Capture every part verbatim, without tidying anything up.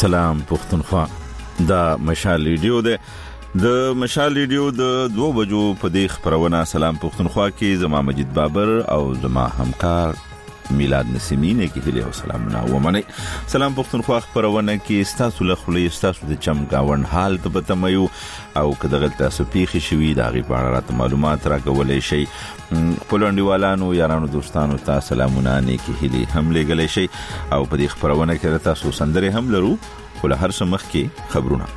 سلام پښتونخوا دا مشال ریډیو ده د مشال ریډیو د دوه بجو په دې خبرونه سلام پښتونخوا کې زما مجید بابر او زما همکار میلاد نسیمینه کې هلي او سلامونه ومنه سلام پښتونخوا خبرونه کې ستاسو له خلې ستاسو د چمګاون حال ته بتمایو او کله تاسو پیښې شوي دا غي په اړه معلومات راکولای شي پولنډیوالانو یارانو دوستانو ته سلامونه نه کې هلي هم لګلای شي او په دې خبرونه کې تاسو سندره هم لرو ول هر څه مخ کې خبرونه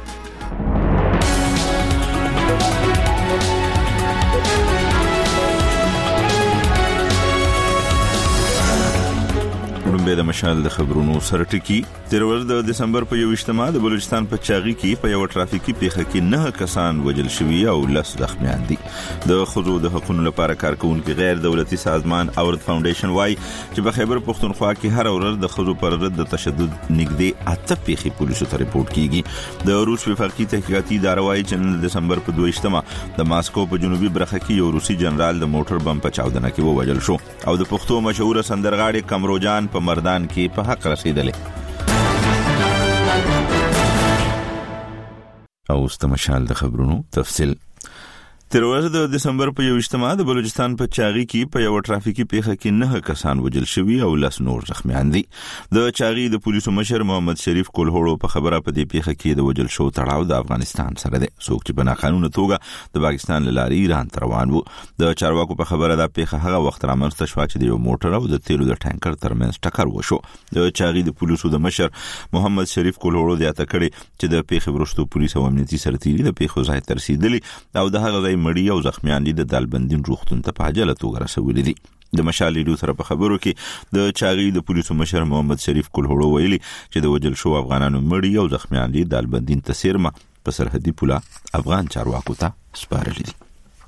به د مشال د خبرونو سره ټکی تیر ورځ د دسمبر په یوشتمه د بلوچستان په چاغي کې په یو ټرافیکي پیښه کې نه کسان وژل شوي او لس زخمیان دي د خزو د حقوقو لپاره کارکونکو غیر دولتي سازمان اورد فاونډیشن وايي چې په خیبر پښتونخوا کې هر ورځ د خزو پر ضد د تشدد نږدې اته پیښې پولیسو ته رپورټ کیږي د روس وفاقي تحقیقاتي اداره وايي چې د دسمبر په دویشتمه د ماسکو په جنوبي برخه کې یو روسي جنرال د موټر بم په چاودنه کې ووژل شو او د پښتو مشهور سندرغاړي کمروجان په مردان کې په حق رسیدلې او استمشال د خبرونو تفصیل تیر ورځ د دسمبر په یوشتمه د بلوچستان په چاغي کې په یو ټرافیکي پیښه کې نه کسان وژل شوي او لس نور زخمیان دي د چاغي د پولیسو مشر محمد شریف کولهوړو په خبره په دې پیښه کې د وژل شو تړاو د افغانستان سره دی څوک چې بنا قانوني توګه د پاکستان لاري ایران ته روان وو د چارواکو په خبره دا پیښه هغه وخت رامنځته شو چې د یو موټر او د تیلو د ټانکر ترمنځ ټکر وشو د چاغي د پولیسو د مشر محمد شریف کولهوړو د اتکړې چې د پیښې وروسته پولیس او امنیتي سرتیري د پیښو ځای ته رسیدلي او د هغه ځای مړی او زخمیان دي د دالبندین روغتون ته په عاجله توګه رسولي دي د مشال ریډیو سره په خبرو کې د چاغي د پولیسو مشر محمد شریف کولهوړو ویلي چې د وجل شو افغانانو مړی او زخمیان دي دالبندین ته سیرمه په سرحدي پوله افغان چارواکو ته سپارلي دي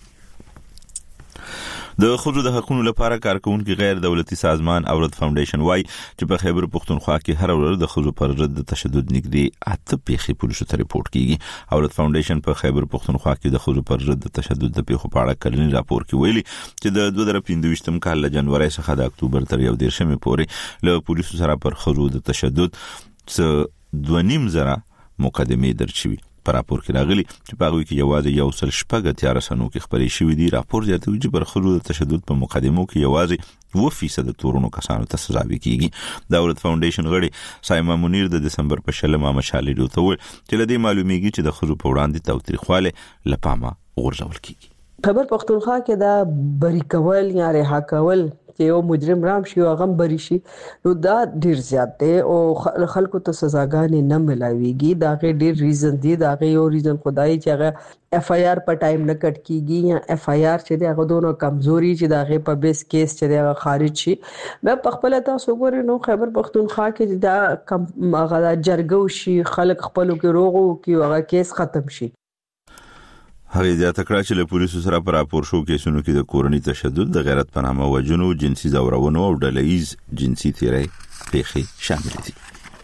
د خزو د حقوقو لپاره کارکونکو غیر دولتي سازمان اورد فاونډیشن وايي چې په خیبر پښتونخوا کې هر ورځ د خزو پر ضد د تشدد نږدې اته پیښې پولیسو ته رپورټ کیږي اورد فاونډیشن په خیبر پښتونخوا کې د خزو پر ضد د تشدد د پیښو په اړه کلنی راپور کې ویلي چې د دوه زره پنځه کال له جنوري څخه د اکتوبر تر یو دیرشمې پورې له پولیسو سره پر خزو د تشدد څخه دوه نیم زره مقدمې درچوي په راپور کې راغلي چې په هغه کې یوازې یو سل شپږ اتیا رسنو کې خبرې شوې دي راپور زیاتوي چې پر خزو د تشدد په مقدمو کې یوازې اووه فیصد تورونو کسانو ته سزا ورکیږي د اورد فاونډیشن غړي سایما منیر د دسمبر په شلمه مشال ریډیو ته وویل چې لدې معلومیږي چې د خزو په وړاندې تاوتریخواله لپامه غورځول کیږي خبر پښتونخوا کې دا بری کول یا رها کول چې یو مجرم رام شي او غم بری شي نو دا ډیر زیات دی او خلکو ته سزاګانې نه ملاويږي دا غي ډیر ریزن دی دا غي یو ریزن خدای چې هغه اف آی آر په ټایم نه کټ کیږي یا اف آی آر چې دا غوډونو کمزوري چې دا غي په بیس کیس چې دا خارج شي مې په خپل تاسو ګورئ نو خبر پښتونخوا کې دا کم هغه جرګو شي خلک خپلو کې روغو کې هغه کیس ختم شي هغه زیاته کړه چې له پولیسو سره پر راپور شو کیسونو کې د کورنۍ تشدد د غیرت په نامه وجنو جنسي زورونو او ډله‌ایز جنسي تیری پیښې شامل دي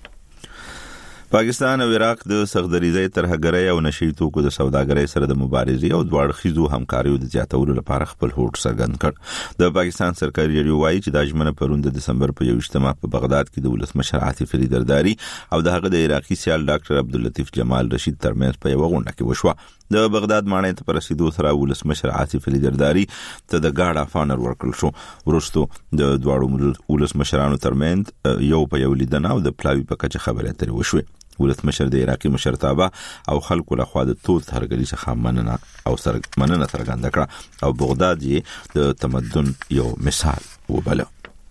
پاکستان او عراق د سغدریزي ترهګرۍ او نشي توکو د سوداګرۍ سره د مبارزې او دواړخیزو همکاریو د زیاتولو لپاره خپل هوډ څرګند کړ د پاکستان سرکاري ریډیو وايي چې د ژمنه پروند د دسمبر په یوشتمه په بغداد کې د ولسمشر عاطف علي زرداری او د هغه د عراقي سیال ډاکټر عبداللطیف جمال رشید ترمنځ په یو غونډه کې وشوه د بغداد مانې ته پر رسیدو سره ولسمشر عاطف علي زرداری ته د ګارد اف آنر ورکړل شو ورستو د دواړو ولسمشرانو ترمنځ یو په یو لیدنه او د پلاوی په کچه خبرې اترې وشوه ولسمشر د عراقي مشرتابه او خلکو له خوا د توت هرګلی څخه مننه او سر مننه څرګنده کړه او بغداد یې د تمدن یو مثال وبله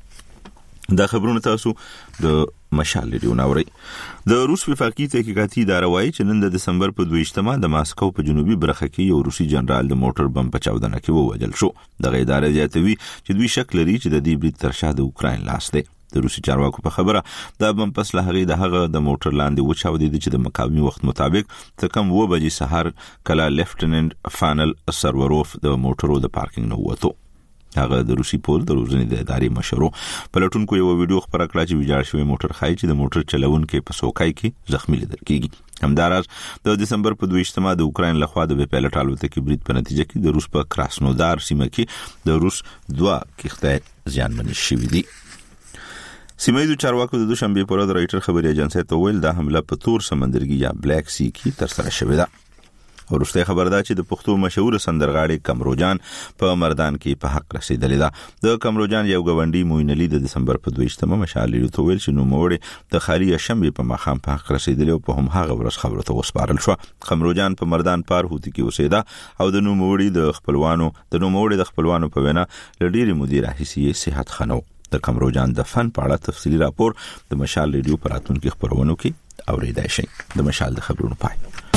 دا خبرونه تاسو د مشال ریډیو ناوړي د روس وفاقي تحقیقاتي اداره وايي چې نن د دسمبر په دویشتمه د ماسکو په جنوبي برخه کې یو روسي جنرال د موټر بم په چاودنه کې ووژل شو د ادارې زیاتوي چې دوی شک لري چې د دې برید تر شا د اوکراین لاس دی د روسي چارواکو په خبره دا بم پس له هغه د هغه د موټر لاندې وچاودي چې د مقاومي وخت مطابق څه کم و بجې سحر کله لیفټننټ فانل سروروف د موټرو د پارکینګ نه وته هغه د روسي پول د روزنې د ادارې مشرو پلټونکو یو ویډیو خبره کړه چې ویجاړ شوی موټر خای چې د موټر چلونکو په سوکای کې زخمی لیدل کیږي همداراز د دسمبر په دویشتمه د اوکراین لخوا د پیلټ الوتکې برید په نتیجه کې د روس په کراسنودار سیمه کې د روس دوه کښته ځانمنې شوې دي سیمایي چارواکو د دوشنبه پر ورځ رایټر خبري ایجنسی ته ویل دا حمله په تور سمندرګي یا بلیک سی کې تر سره شوې ده. ورسته خبر ده چې د پښتو مشهور سندرغاړي کمروجان په مردان کې په حق رسیدلې ده. د کمروجان یو غونډي موین علي د دسمبر په دویشتمه مشالې ته ویل چې نو موړې د خالي شنبه په مخام په حق رسیدلې او په هم هغه ورځ خبره ته وسپارل شو. کمروجان په مردان پار هوتی کې اوسېده او د نو موړې د خپلوانو د نو موړې د خپلوانو په وینا لډيري مدیر حیثیت صحت خنو. د کمروجان د فن په اړه تفصیلی راپور د مشال ریډیو پراتون کې خبرونه کې اوریدای شي. د مشال د خبرونو پای.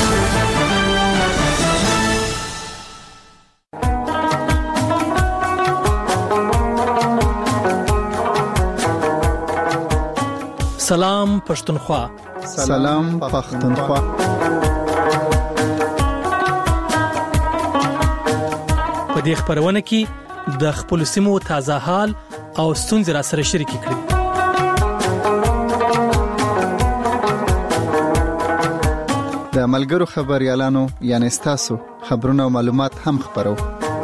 سلام پښتونخوا. سلام پښتونخوا. په دې خبرونه کې د خپل سیمو تازه حال او ستونزې را سره شریکې کړئ. د ملګرو خبريالانو یعنی تاسو خبرونه او معلومات هم خبرو.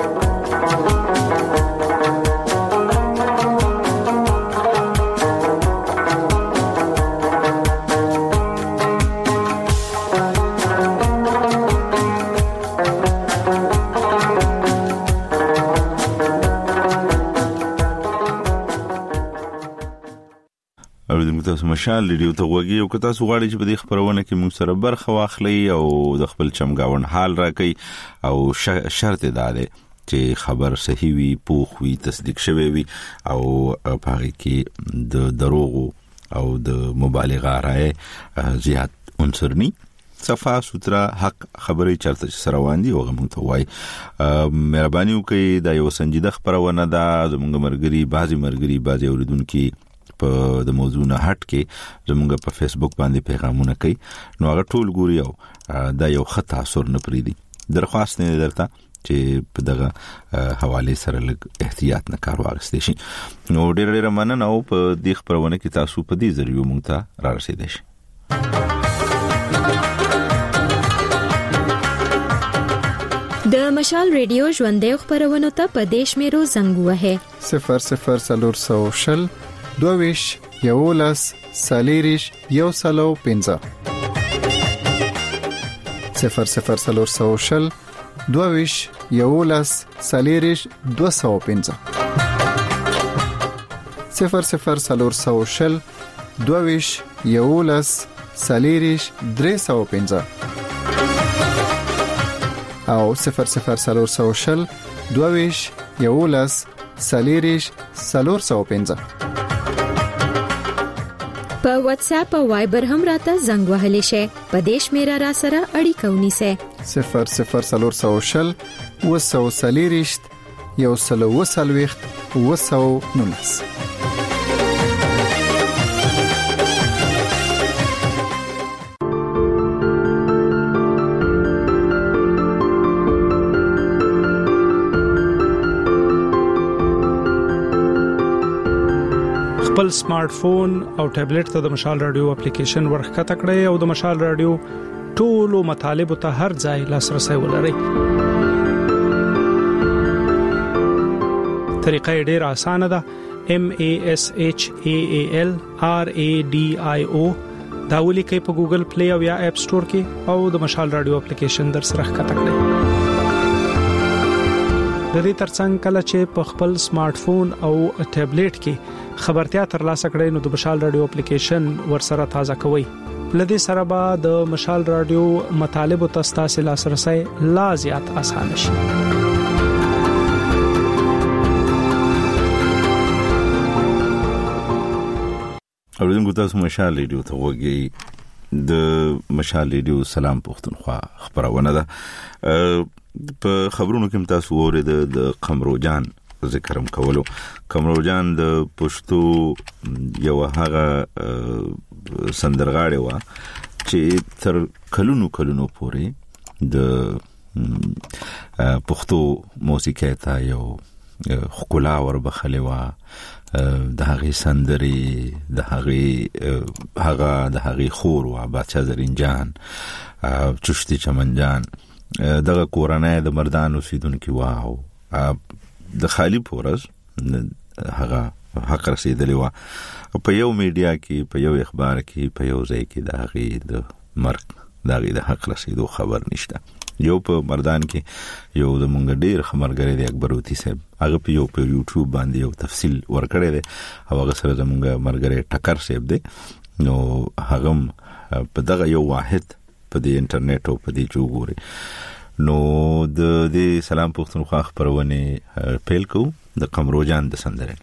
تاسو مشال ریډیو ته وګورئ او که تاسو غواړئ چې په دې خبرونه کې موږ سره برخه واخلئ او د خپل چمګاون حال راکړئ او شرط دا دی چې خبر صحیح وي، پوښ وي، تصدیق شوی وي او په هغه کې د دروغ او د مبالغه راي زیات عنصر نه صفه سوتره حق خبرې چرته سره واندي او موږ ته وای مهرباني وکړئ. دا یو سنجیده خبرونه ده. زموږ مرګري بعضي مرګري بعضي اوریدونکو په د موضوع نه هټ کې زموږ په فیسبوک باندې پیغامونه کوي نو هغه ټول ګوري او دا یو خطا اثر نه پریدي. درخواست نه درته چې په دغه حواله سره لږ احتیاط نه کار واغستې شي. نو ډېر ډېر مننه او په دې خبرونه کې تاسو په دې ذریعہ مونږ ته را رسیدئ شي. د مشال ریډیو ژوندې خبرونه ته په دیش میرو زنګ وهه صفر صفر سلور سو شل دویش یولس سالیریش یو سلو پنځه صفر صفر سلور سو شل دویش یولس سالیریش دو سو پنځه صفر صفر سلور سو شل دویش یولس سالیریش درې سو پنځه او صفر صفر سلور سو شل دویش یولس سالیریش سلور سو پنځه. په واتس اپ او وایبر هم راته زنګ وهلی شي. په دیش میرا را سره اړیکه ونیسه صفر صفر سلور سو شل وسو سلیریشت یو سلو وسلويخت وسو نونس. خپل سمارټ فون او ټابلیټ ته د مشال رادیو اپلیکیشن ورخکته کړئ او د مشال رادیو ټولو مطالب ته هر ځای لاسرسي ولرئ. طریقه ډېره اسانه ده. M A S H A A L R A D I O دا ولیکئ په ګوګل پلی او یا اپ سٹور کې او د مشال رادیو اپلیکیشن در سره ښکته کړئ. د دې ترڅنګ کله چې په خپل سمارټ فون او ټابلیټ کې خبرتیا ترلاسه کړئ نو د مشال رادیو اپلیکیشن ورسره تازه کوئ. لدې سره به د مشال رادیو مطالب او تاسو لاسرسي لا زیات آسان شي. اوریدونکو تاسو مشال ریډیو ته وګورئ. د مشال ریډیو سلام پښتونخوا خبرونه ده. په خبرونو کې تاسو اورید د قمروجان ذکرم کولو. قمروجان د پښتو یو هغه سندرغاړی و چې تر کلونو کلونو پورې د پښتو موسیقۍ ته یو خکولا وربخلې و. د هغه سندري د هغه هغه د هغه خور و بچا زرین جان چشتي چمن جان دغه کورنۍ د مردان اوسیدونکو واو د خالی پورز هغه حق رسیدلی و په یو میډیا کې په یو اخبار کې په یو ځای کې د هغې د مرګ د هغې د حق رسیدو خبر نشته. یو په مردان کې یو د مونږ ډیر خبرګری دی اکبر وتی صاحب، هغه په یو په یوټیوب باندې یو تفصیل ورکړی دی او هغه سره د مونږ مرګری ټکر صاحب دی. نو هغه په دغه یو واحد په دې انټرنیټ او په دې جوړوري نو د دې سلام پښتونخوا خبرونه پیل کو د قمروجان د سندره.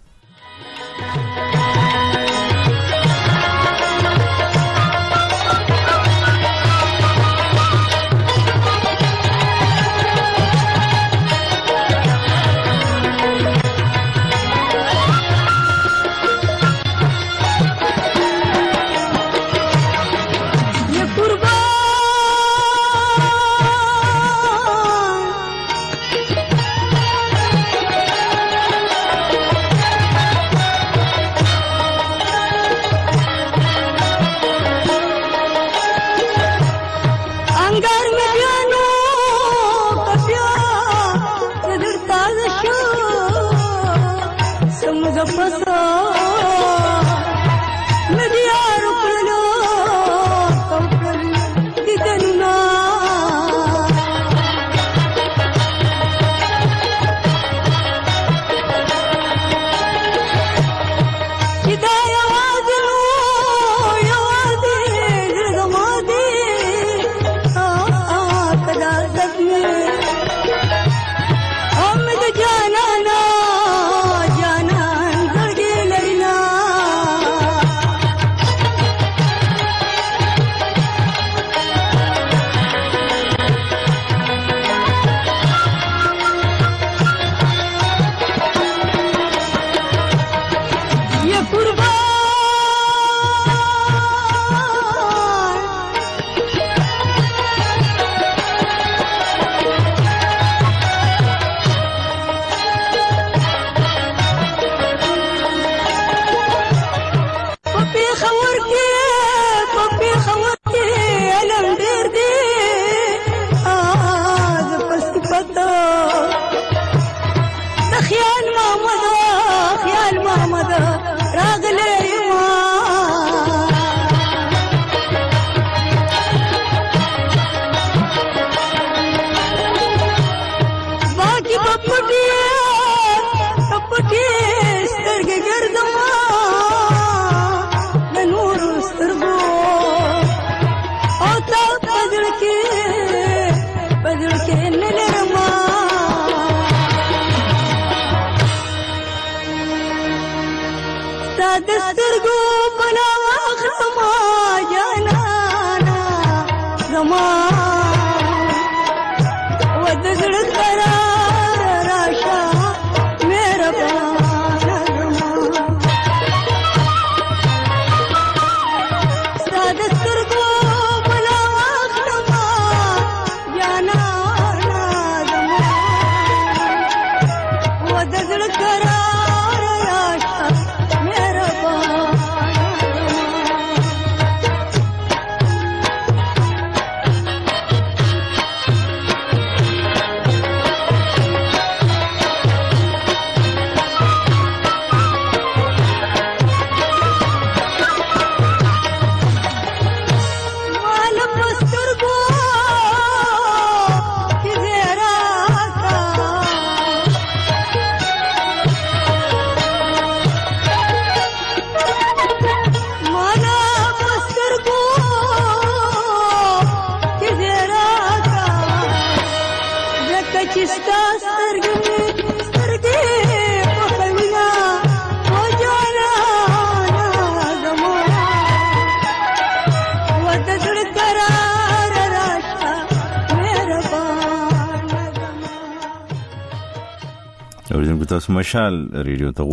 تاسو مشال ریډیو ته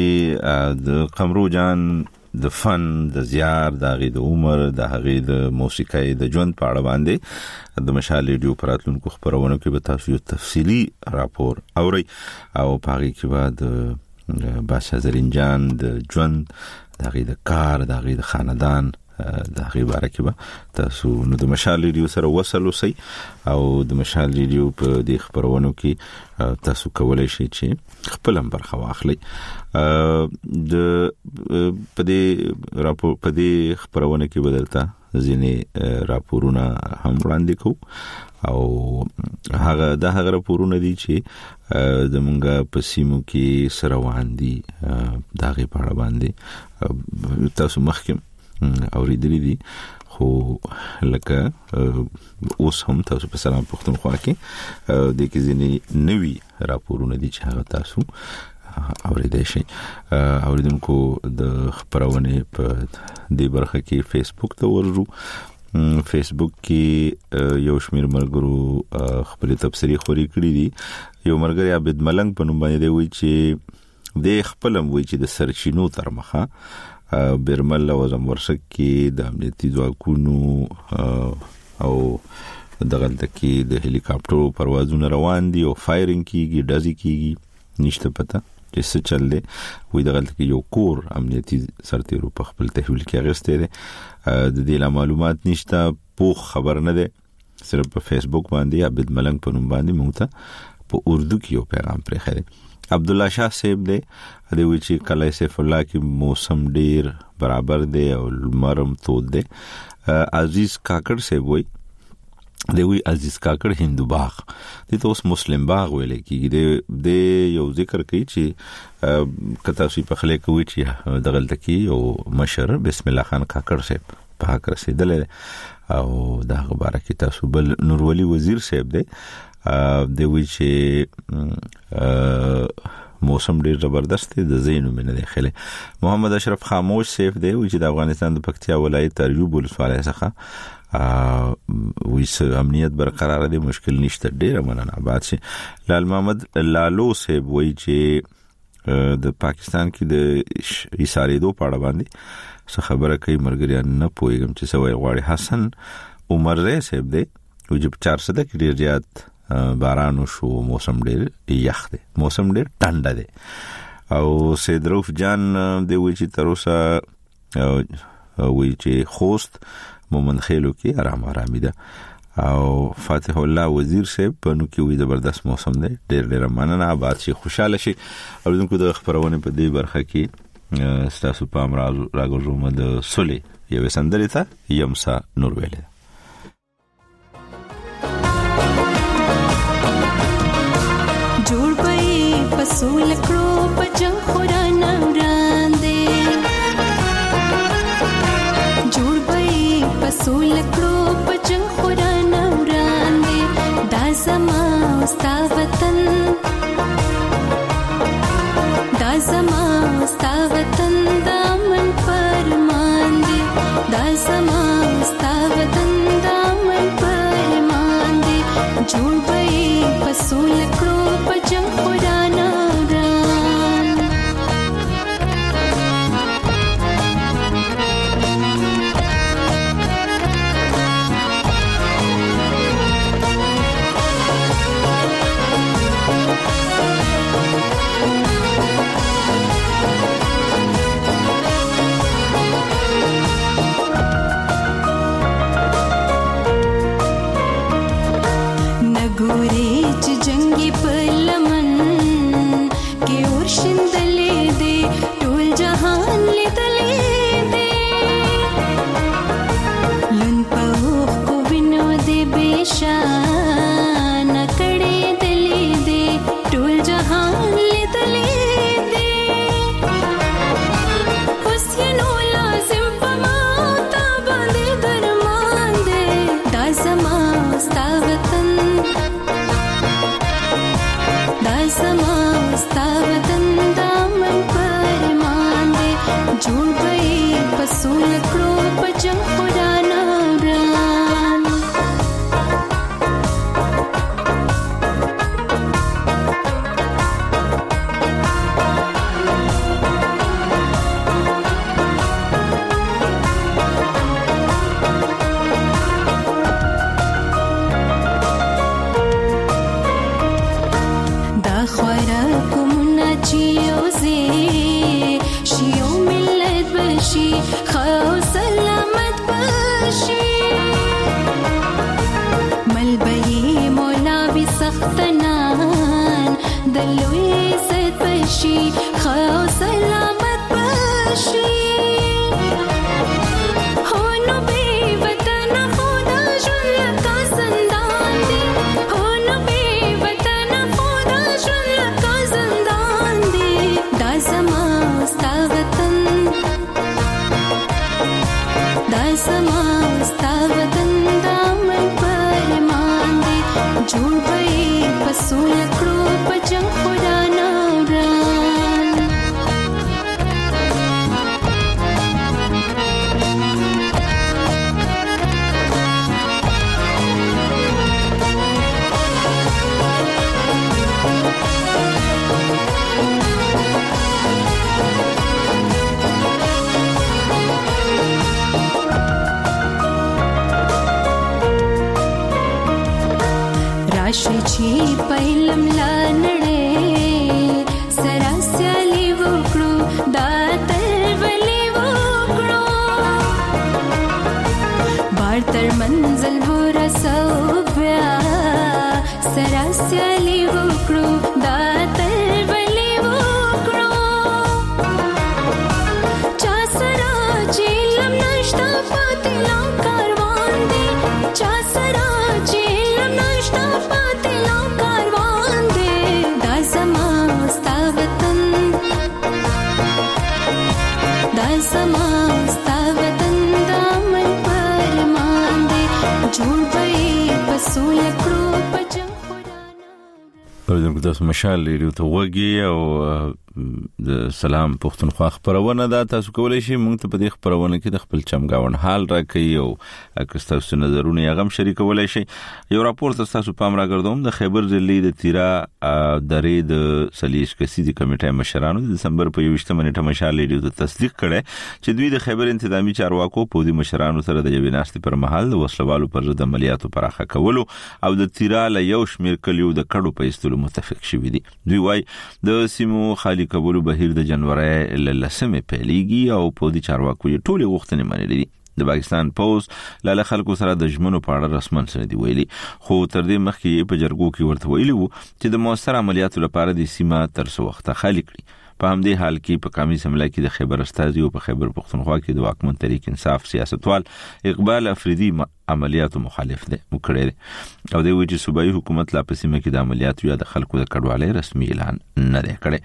وګي د قمروجان د فن د زیار د غي د عمر د هغه د موسیقۍ د ژوند په اړه باندې د مشال ریډیو پراتلونکو خبرونه کې به تاسو یو تفصیلی راپور اوري او په هغه کې به د بادشاہ زرین جان د ژوند د هغه د کار د هغه د خاندان د غیباره کې به تاسو نو د مشال ریډیو سره وصل اوسئ او د مشال ریډیو په د خبرونو کې تاسو کولای شئ چې خپل هم برخه واخلئ. د په دې راپور په دې خبرونه کې بدلتا ځینې راپورونه هم وړاندې کوو او هغه د هغه راپورونه دي چې زمونږ په سیمو کې سروان دي دا غي په اړه باندې تاسو مخکې اوریدلې دي خو لکه اوس هم تاسو په سلام پښتونخوا کې د کې ځینې نوي راپورونه دي چې هغه تاسو اوریدای شي. اوریدونکو د خبرونه په دې برخه کې فیسبوک ته ورجو. فیسبوک کې یو شمیر مرګرو خپل تبصری خوري کړی دي. یو مرګري عبد ملنګ په نوم باندې دی وی چې د خپلم وی چې د سرچینو تر مخه برمل او زمورشک کې د امنیتي ځواکونو او دغلت کې د هلیکاپټرو پروازونه روان دي او فایرینګ کیږي ډزي کیږي نشته پته چې څه چل دی. وې دغلت کې یو کور امنیتي سرتیرو په خپل تحویل کې اغسته دي. د دې معلومات نشته پوخ خبر نه ده. صرف په فیسبوک باندې عبد ملنګ په نوم باندې موته په اردو کې یو پیغام پرې خره. عبد الله شاه صاحب دی د وی چې کله سیف الله کې موسم ډیر برابر دی او مرم تود دی. عزیز کاکړ صاحب وی دی وی عزیز کاکړ هندو باغ د اوس مسلم باغ ویل کیږي. د یو ذکر کوي چې کته شي په خله کوي چې دغلت کې یو مشر بسم الله خان کاکړ صاحب په حق رسیدل او دا خبره کې تاسو بل نورولي وزیر صاحب دی دی وی چې موسم ډیر زبردست دی د زینو منه دی خله. محمد اشرف خاموش صاحب دی وی چې د افغانستان د پکتیا ولایت ترجوب ولسوالۍ څخه وې امنیت برقرار دي مشکل نشته ډیره مننه آباد شي. لال محمد لالو صاحب وی چې د پاکستان کې د ایسارې دوه پاړه باندې څه خبره کوي مرګریان نه پويګم چې سوي غواړي. حسن عمر رې صاحب دی وجب چار سده کې ډیر زیات باران شو موسم ډیر یخ دی موسم ډیر ټنډه دی. او سیدروف جان دی وی چې تر اوسه وی چې خوست مومن خیلو کې آرام آرامي ده. او فاتح الله وزیر صاحب په نو کې وی زبردست موسم دی ډیر ډیر مننه آباد شي خوشاله شي. اوریدونکو د خبرونه په دې برخه کې ستاسو په امراض راګورم د سولې یو سندري ته یمسا نور ویل جوړ پي پسول کړو پجن خوران وړاندې جوړ پي پسول کړو پجن خوران وړاندې دا زما ستا وطن دا زما ستا وطن دا من فرمان دي دا زما ستا وطن دا من فرمان دي جوړ پي پسول کړو پجن خوران شي خو سلامت سختنان د لوی عزت بشي خو سلامت بشي هونو بي وطن خدا ژوند لکه زندان دی هونو بي وطن خدا ژوند لکه زندان دی دا زما ستا وطن دا زما ستا وطن دا من پرمان دی جوړ به پسول کړو په جنگ خدا نوران راشي چې پهلم لانړې سرا سالي وکړو دا تر ولي وکړو بار تر منزل ورسو بیا سرا سالي وکړو دا تر ولي وکړو چا سرا چې لم نشتا پاتې لا کاروان دی چا سرا چې لم نشتا समस्ता वतन दामन परमान दे जोड़ भई पसूल करो पजंग खुदाना پرځم تاسو مشال لري ته وګي او د سلام پښتونخوا خبرونه دا تاسو کولای شئ موږ ته په دې خبرونه کې د خپل چمګاون حال راکړئ او تاسو نظرونه یې غم شریکولای شئ یو راپور تاسو پام راګردوم د خیبر ضلع د تیرا درې د سلیش کسيدي کمیټه مشرانو د دسمبر په یوشتمه نیټه مشال لري ته تصدیق کړي چې دوی د خیبر انتظامی چارواکو په دې مشرانو سره د یوې ناشتې پر مهال د وسلوالو پر ضد عملیاتو پراخه کولو او د تیرا له یو شمیر کلیو د کډو په استلو متفق شوي دي دوی وايي د سیمو خالی کولو بهیر د جنوري لسمه پیلېږي او په دې چارواکو یې ټولې غوښتنې منلې دي د پاکستان پوز لاله خلکو سره د ژمنو په اړه رسمن سره دی ویلي خو تر دې مخکې په جرګو کې ورته ویلي وو چې د موثر عملیاتو لپاره د سیمه تر څو وخت خالی کړي په همدې حال کې په قومي سملا کې د خیبر استازي او په خیبر پښتونخوا کې د واکمن تحریک انصاف سیاستوال اقبال افریدي عملیاتو مخالف دي وکړي او د ویجی صوبایي حکومت لا په سیمه کې د عملیاتو یا د خلکو د کډوالۍ رسمي اعلان نه کړي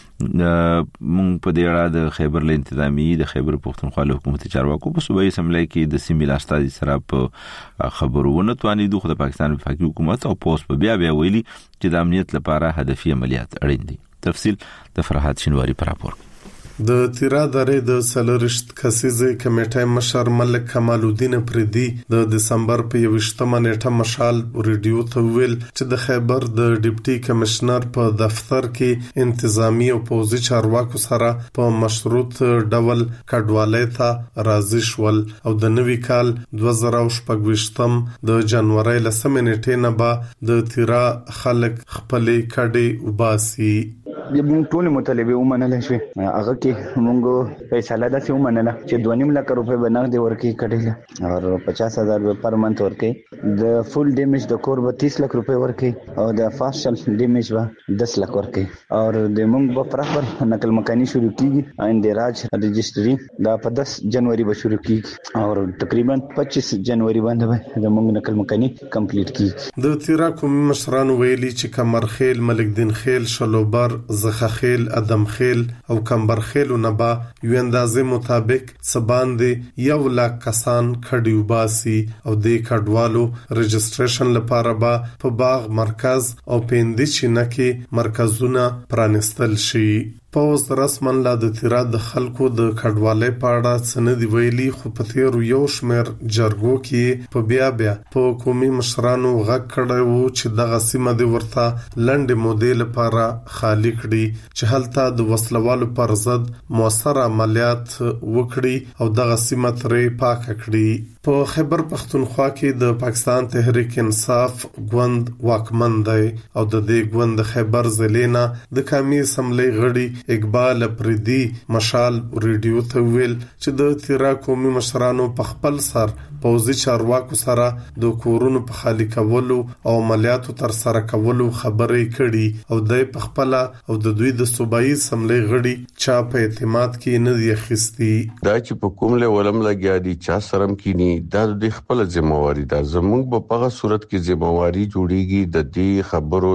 مونږ په دې اړه د خیبر له انتظامی د خیبر پښتونخوا له حکومت چارواکو په صوبایي سملا کې د سیمې لاستازي سره په خبرونه توانې دوه د پاکستان وفاقي حکومت او پوس په بیا بیا ویلي چې د امنیت لپاره هدفي عملیات اړین دي تفصیل د فرحات شینواری پر راپور د تیرا درې د سلرشت کسيزه کمیټه مشر ملک کمال الدین پردي د دسمبر په یوشتمه نیټه مشال ریډیو ته ویل چې د خیبر د ډیپټي کمشنر په دفتر کې انتظامی او پوزي چارواکو سره په مشروط ډول کډوالۍ ته راضي شول او د نوي کال دوه زره شپږ د جنوري لسمه نیټه نه به د تیرا خلک خپل کډي وباسي موږ ټول مطالبه ومنل شو هغه کې موږ فیصله ده چې ومنله چې دوه نیم لک روپے بنغدي ورکې کړل او پچاس هزار پر منث ورکې د فول ډیمیج د کور به تیس لک روپے ورکې او د فاشل ډیمیج به دس لک ورکې او د موږ په پراخر نقل مکانی شروع کیږي اندراج رجستری دا په دس جنوري به شروع کیږي او تقریبا پچیس جنوري باندې به د موږ نقل مکانی کمپلیټ کیږي د تیرا کوم مشران ویلي چې کمرخیل ملک دین خیل شلوبر زخخیل ادم خیل او کمبر خیل نبا یو اندازې مطابق سباندې یو لاک کسان کډیو باسي او د کډوالو رجستریشن لپاره با په باغ مرکز او پیندې چینکه مرکزونه پرانستل شي پوز رسمن لا د تیرا د خلکو د کډوالۍ پاړه سند ویلي خو په تیر یو شمیر جرګو کې په بیا بیا په قومي مشرانو غږ کړو چې دغه سیمه د ورته لنډ مودې لپاره خالی کړي چې هلته د وسلوالو پر ضد موثر عملیات وکړي او دغه سیمه ترې پاک کړي په خیبر پختونخوا کې د پاکستان تحریک انصاف ګوند واکمن دی او د دې ګوند خیبر ضلع نه د قومي اسمبلی غړي اقبال افریدي مشال ریډیو ته ویل چې د تیرا قومي مشرانو په خپل سر پوځي چارواکو سره د کورونو په خالي کولو او عملیاتو تر سره کولو خبرې کړي او د په خپل او د دوی د صوبایي اسمبلی غړي چا په اعتماد کې نه دی اخیستي. دا چې په کوم له ولم لګیا دي چا سرم کینی دا د خپل ځمواري ده. زموږ په هغه صورت کې ځمواري جوړیږي د دې خبرو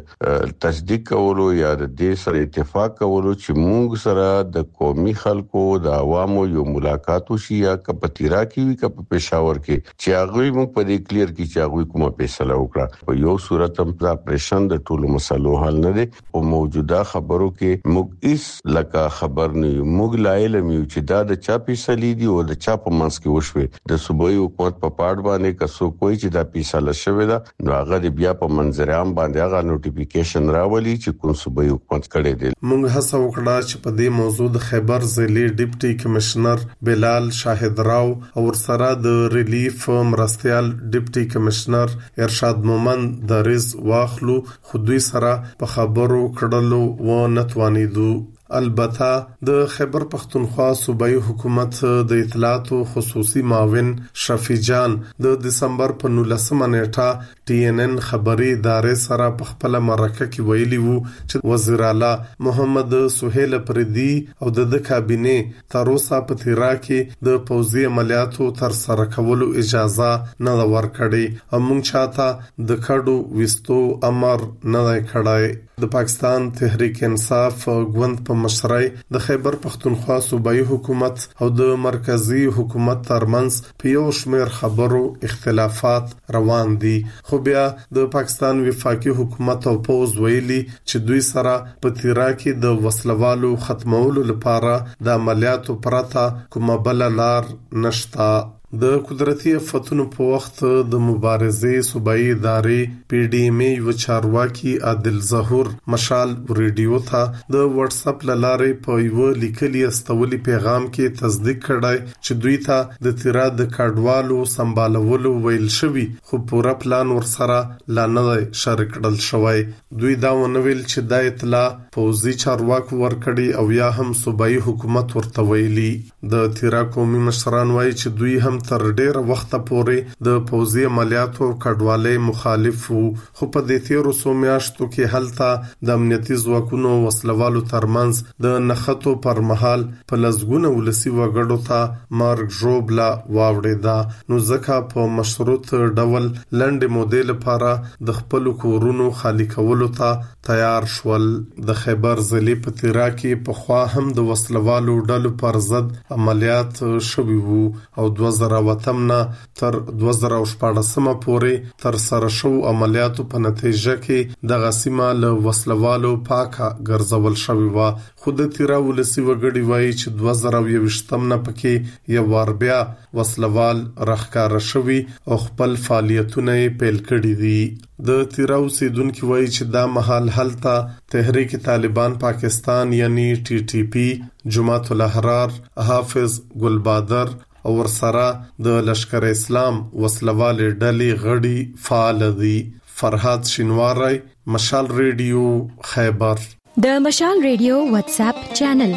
د تصدیق کولو یا د دې سره اتفاق کولو چې موږ سره د قومي خلکو د عوامو یو ملاقات وشي یا کپتیرا کې وي کپ پېښور کې چې هغه موږ په دې کلیر کې چې هغه کومه فیصله وکړه. په یو صورت هم د اپریشن د ټولو مسلو حل نه دي او موجوده خبرو کې موږ هیڅ لکه خبر نه یو. موږ لایل میو چې دا د چا فیصله دي او د چا په منځ کې وشوي د صوبایي حکومت په پاړ باندې کسو کوئی چې دا فیصله شوی دا نو هغه بیا په منظر عام باندې هغه نوټیفیکیشن راولي چې کوم صوبایي حکومت کړي دي. موږ هڅه وکړه چې په دې موضوع د خیبر ضلع ډیپټي کمشنر بلال شاهد راو او ورسره د ریلیف مرستيال ډیپټي کمشنر ارشاد مومن دریز واخلو خو دوی سره په خبرو کړلو و نتوانیدو. البته د خیبر پختونخوا صوبایي حکومت د اطلاعات خصوصي معاون شفیع جان د دسمبر په نولسمه نیټه ټي ان ان خبري ادارې سره په خپل مرکه کې ویلي وو چې وزیر اعلی محمد سهیل افریدي او د کابینه تر اوسه په تیرا کې د پوځي عملیاتو تر سره کولو اجازه نه ورکړي او موږ چاته د کډو وستو امر نه کړای. د پاکستان تحریک انصاف ګوند په مشرۍ د خیبر پختونخوا صوبایي حکومت او د مرکزی حکومت ترمنځ په یو شمېر خبرو اختلافات روان دي خو بیا د پاکستان وفاقي حکومت او پوز ویلي چې دوی سره په تیرا کې د وسلوالو ختمولو لپاره د عملیاتو پرته کومه بل لار نشته. د قدرتي آفتونو په وخت د مبارزې صوبایي ادارې پی ډی ایم یو چارواکي عادل ظهور مشال ریډیو ته د واتس اپ لارې په یو لیکلي استولي پیغام کې تصدیق کړای چې دوی ته د تیرا د کډوالو سمبالولو ویل شوی خو پورا پلان ورسره لا نه شریک کړل شوی. دوی دا ونویل چې د اطلاع پوزي چارواکو ورکړي او یا هم صوبایي حکومت ورته ویلي. د تیرا قومي مشران وایي چې دوی هم تر ډیره وخت پورې د پوځي عملیاتو کډوالۍ مخالف وو خو په دې تیرو څو میاشتو کې هلته د امنیتي ځواکونو وسلوالو ترمنځ د نښتو پر مهال په لزګونه ولسی وګړو ته مارګ ژوبلا واوړېدا نو ځکه په مشروط ډول لنډ مودې لپاره د خپل کورونو خالی کولو ته تیار شول. د خیبر ضلع په تیرا کې په خوا هم د وسلوالو ډلو پر ضد عملیات شوي وو او دوه زره وتمنه تر دوه زره شپږم پورې تر سره شو عملیاتو په نتیجه کې د غسیمه له وسلوالو پاکه ګرځول شوی و. خود تیرا ولسی وګړي وایي چې دوه زره یوشتم نه پکې یو وار بیا وسلوال رخکار شوی او خپل فعالیتونه پیل کړي دي. د تیرا اوسیدونکو وایي چې دا مهال هلته تحریک طالبان پاکستان یعنی ټي ټي پی جماعت الاحرار حافظ ګلبادر او ورسره د لشکر اسلام وسلوال ډلې غړي فعال دي. فرحات شینواری مشال ریډیو خیبر. د مشال ریډیو واتس اپ چینل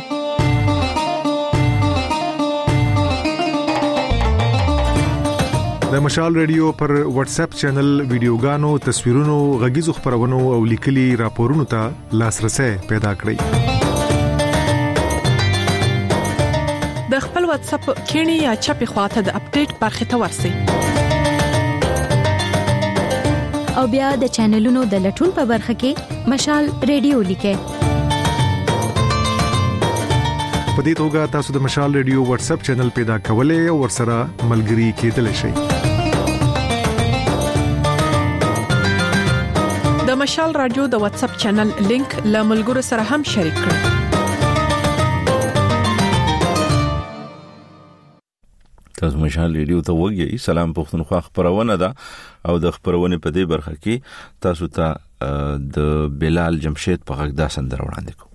د مشال ریډیو پر واتس اپ چینل ویډیوګانو تصویرونو غږیزو خبرونو او لیکلي راپورونو ته لاسرسي پیدا کړئ. د خپل واتس اپ کینی یا چپی خواته د اپډیټ برخه ته ورسئ او بیا د چینلونو د لټون په برخه کې مشال ریډیو لیکئ. په دې توګه تاسو د مشال ریډیو واتس اپ چینل پیدا کولای او ورسره ملګري کېدلی شئ. د مشال رادیو د واتس اپ چینل لینک له ملګرو سره هم شریک کړئ. تاسو مشال ریډیو ته وګورئ. سلام پښتونخوا خبرونه ده او د خبرونه په دې برخه کې تاسو ته د بلال جمشید په غږ دا سندره وړاندې کوم.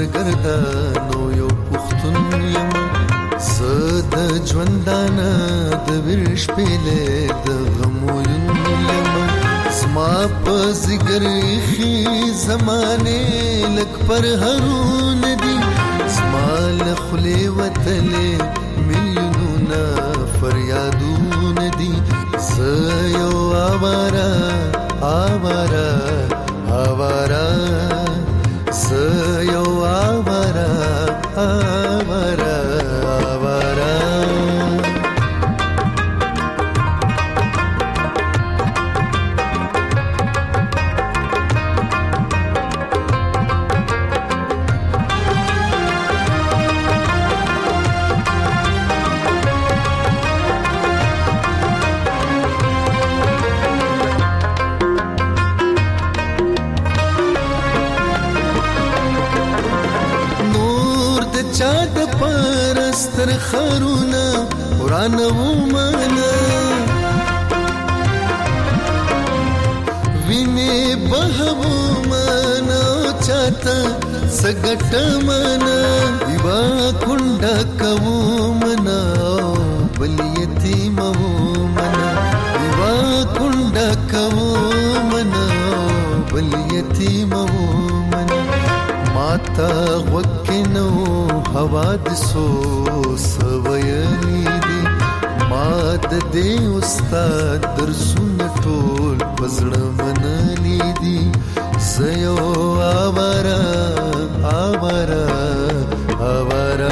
سرګردا نو یو پښتون یم زه د ژوندانه د ورش پېلې د غمو یم زما په زګر خي زمانه لک پر هرون دي زما له خلې وتلې میلیونونه فریادون دي زه یو آوارا آوارا آوارا زه یو آوارا آوارا آوارا پرستر خرونا ورانو مانا ویني بهو مانا چاته سګټ مانا دیوا کونډه کوو منا بل یتیم وو منا دیوا کونډه کوو منا بل یتیم وو منا ماتا وکنو حوادثو سویلی دی ماد دی استاد درسون ټول پزړه منلی دی زيو آوارا آوارا آوارا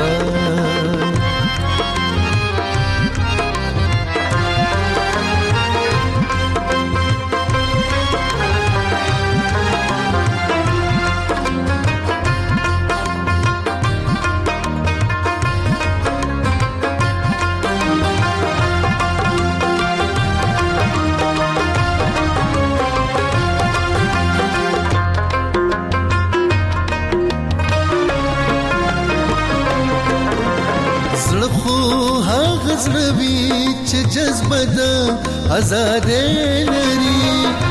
زړوي چې جذبه د آزاد لري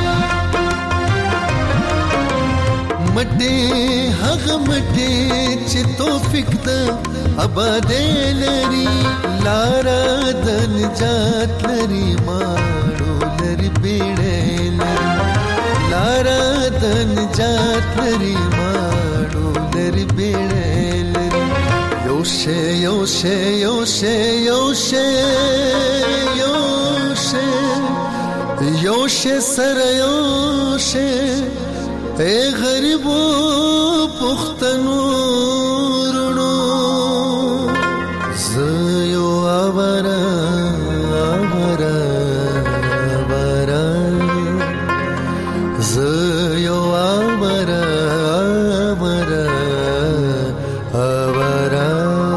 مټه هغه مټه چې توفیق د آباد لري لارا د نجات لري ماړو لري بیړې لري لارا د نجات لري ماړو لري بیړې لري یوشه یوشه یوشه یوشه یوشه یوشه سر یوشه اے غریبو پختنو رونو زيو آوارا آوارا آوارا زيو آوارا آوارا آوارا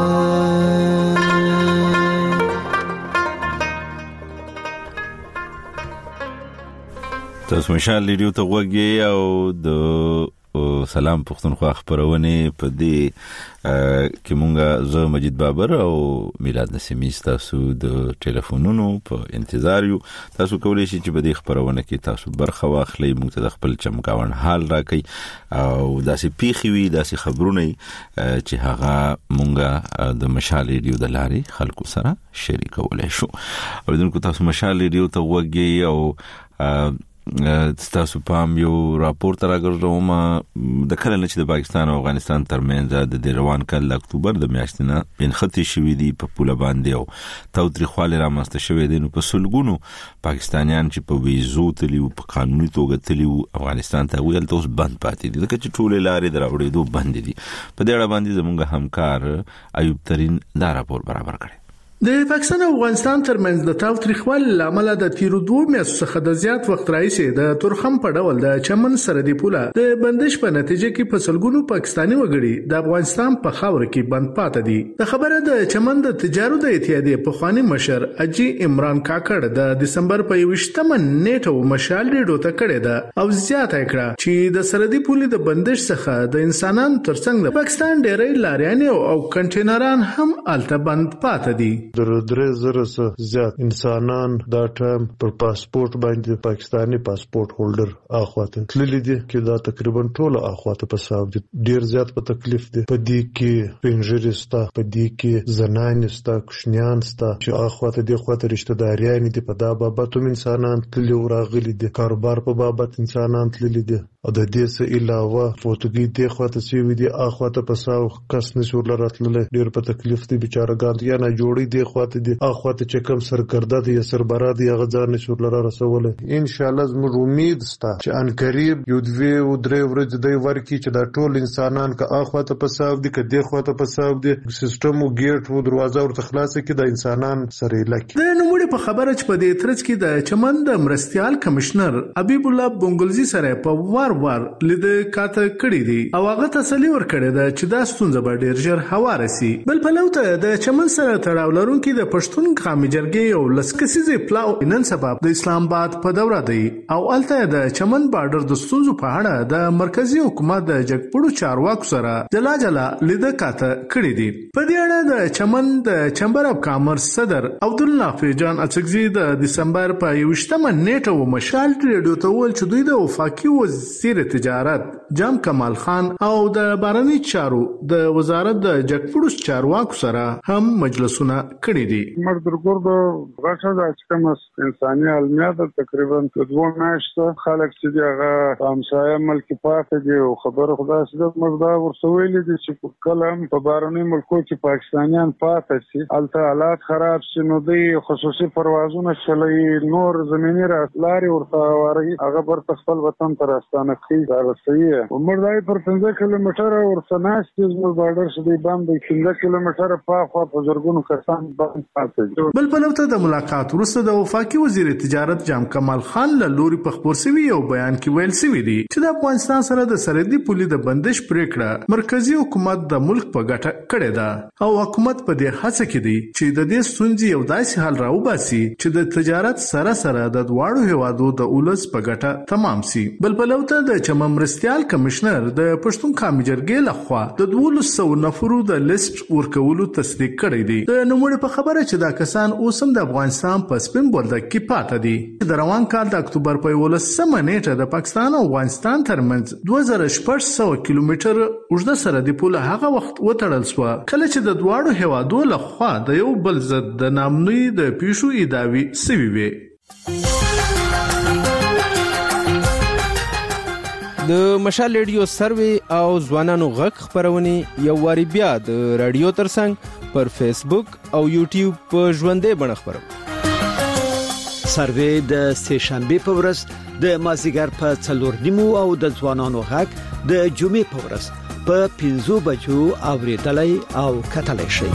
تاسو مشال لیډیو ته وګورئ او د سلام پښتونخوا خبرونه په دې کې مونږه زه مجید بابر او میلاد نسیمی تاسو د ټلیفونونو په انتظار یو تاسو کولای شئ چې په دې خبرونه کې تاسو برخه واخلئ موږ ته خپل چمکاون حال راکړئ او داسې پیخي وي داسې خبرونه چې هغه مونږه د مشال لیډیو د لارې خلکو سره شریکولای شو او دغه تاسو مشال لیډیو ته وګورئ او تاسو پام یو راپور تر راغلم د کله چې د پاکستان او افغانستان ترمنځ د روان کال اکتوبر د میاشتې نه بنختی شوې دي په پوله باندې او تاوتریخواله رامنځته شوې دي نو په سلګونو پاکستانیان چې په ویزو تلی او په قانوني توګه تلی افغانستان ته ویل توس بند پاتې دي لکه چې ټول لارې دراوړې دوه بند دي په دې اړه باندې زموږ همکار ایوب ترين دا راپور برابر کړی د پاکستان او افغانستان ترمنځ د تاوتریخوالي لامل د تیرو دوه میاشتو څخه د زیات وخت راځي د تورخم په ډول د چمن سرحدي پوله د بندش په نتیجه کې په سلګونو پاکستاني وګړي د افغانستان په خاور کې بند پاتې دي د خبره د چمن د تجارت د اتحادیې په خواني مشر اجي عمران کاکړ د دسمبر په یوشتمه نیټه مشال ډیډو ته کړی ده او زیاته کړه چې د سرحدي پولې د بندش څخه د انسانانو ترڅنګ د پاکستان ډېرې لاریان او کنټینران هم الته بند پاتې دي د درې زره څخه زیات انسانان دا ټایم پر پاسپورت باندې پاکستاني پاسپورت هولډر اخواته تللی دي چې دا تقریبا ټول اخواته په حساب دي. ډیر زیات په تکلیف دي. په دې کې پنځرستا په دې کې زنانستا کوشنیانستا چې اخواته دي خواته رشتہ داریان دي. په دا بابت هم انسانان تللی راغلي دي. کاروبار په بابت انسانان تللی دي. او د دې څخه علاوه فوتوګي دي خواته سوي دي اخواته په ساو کس نشور لراتل ډیر په تکلیف دي بیچارهګان یا نه جوړي دي خواته دي اخواته چې کم سرګرده دي سربرا دي هغه ځان نشور لره رسول. ان شاء الله زموږ امید ستا چې ان قریب یو دوی او درې ورځې دی ورکی چې دا ټول انسانان که اخواته په ساو دي که دی خواته په ساو دي سیستم او گیټ او دروازه ورته خلاص کړي د انسانان سره لکه. د نوموړي په خبره چې په دې ترڅ کې د چمن د مرستيال کمشنر حبیب الله بنگلزی سره په وار وار لیدل کاته کړی دی او هغه تسلی ورکړی دا چې دا ستونزه به ډیر ژر هواره سي. بل په لوته د چمن سره تړاو لرونکي د پښتون قومي جرګې او لسکسیزې پلاو نن سبب د اسلام آباد په دوره دی او الته د چمن بارډر د ستونزو په اړه د مرکزی حکومت د جګپړو چارواکو سره جلا جلا لیدل کاته کړی دی. په دې اړه د چمن د چمبر اف کامرس صدر عبدالله فیجان اڅکزي د دسمبر په یوشتمه نیټه و مشال ریډیو ته ویل چې دوی د وفاقي وزیر تجارت جام کمال خان او د بهرنی چارو د وزارت د جګپړو چارواکو سره هم مجلسونه کړي دي. مردرګور د غاښه د اچکمس انساني علمیات تقریبا دوه میاشتې خلک چې هغه همسایه ملک پاتې دي او خبره خدای سره مردا ورسوي دي چې کلم په بهرنی ملکو کې پاکستانیان پاتې شي الته حالات خراب شي نو دوی خصوصي پروازونه چلوي نور زمینی راځلاري ورته واري هغه پر خپل وطن ته راستانه کوي دا صحیح عمر دای پر پنځه کیلومتره ورسناست د بارډر شدي باندې پنځه کیلومتره په خوا په زرګونو کسان باندې پاتې. بل په لوته د ملاقات وروسته د وفاقي وزیر تجارت جام کمال خان له لوري په خبر سوي یو بیان کې ویل سوي دي چې د افغانستان سره د سرحدي پولې د بندش پریکړه مرکزی حکومت د ملک په ګټه کړې ده او حکومت په دې هڅه کې دی چې د دې ستونزې یو داسې حل راوباسي چې د تجارت سره سره د دواړو هیوادو د اولس په ګټه تمام سي. بل په لوته د چمن مرستيال کمشنر د پښتون قومي جرګې لخوا د دوه سوه نفرو د لیست ورکولو تصدیق کړی دی. د نوموړي په خبره چې دا کسان اوس هم د افغانستان په سپین بولدک کې پاتې دي. د روان کال د اکتوبر په یولسمه نیټه د پاکستان او افغانستان ترمنځ دوه زره شپږ سوه کیلومتر اوږده سرحدي پوله هغه وخت وتړل شو کله چې د دواړو هیوادو لخوا د یو بل ضد د نامنوي د پیښو ادعاوې سوي وي. د مشال ریډیو سروي او ځوانانو غږ خبرونه یو واری بیا د رادیو ترڅنګ پر فیسبوک او یوټیوب په ژوندې بڼه خبرو. سروي د سه شنبه په ورځ د مازیګر په څلور نیمو او د ځوانانو غږ د جمعې په ورځ په پنځو بجو اوریدلای او کتلای شي.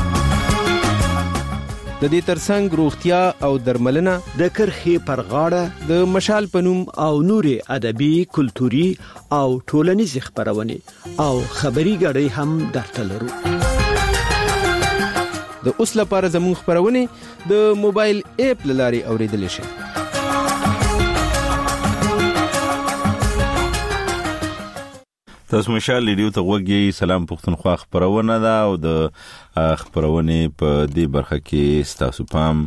د دې ترڅنګ روغتیا او درملنه د کرخي پر غاړه د مشال پنوم او نوري ادبي کلتوري او ټولنیز خبرونه او خبري غړي هم درته لرو. د اوس لپاره زموږ خبرونه د موبایل اپ لاري اوریدل شي. تاسو مشال ریډیو ته وګورئ. سلام پښتونخوا خبرونه ده او د خبرونه په دې برخه کې ستاسو پام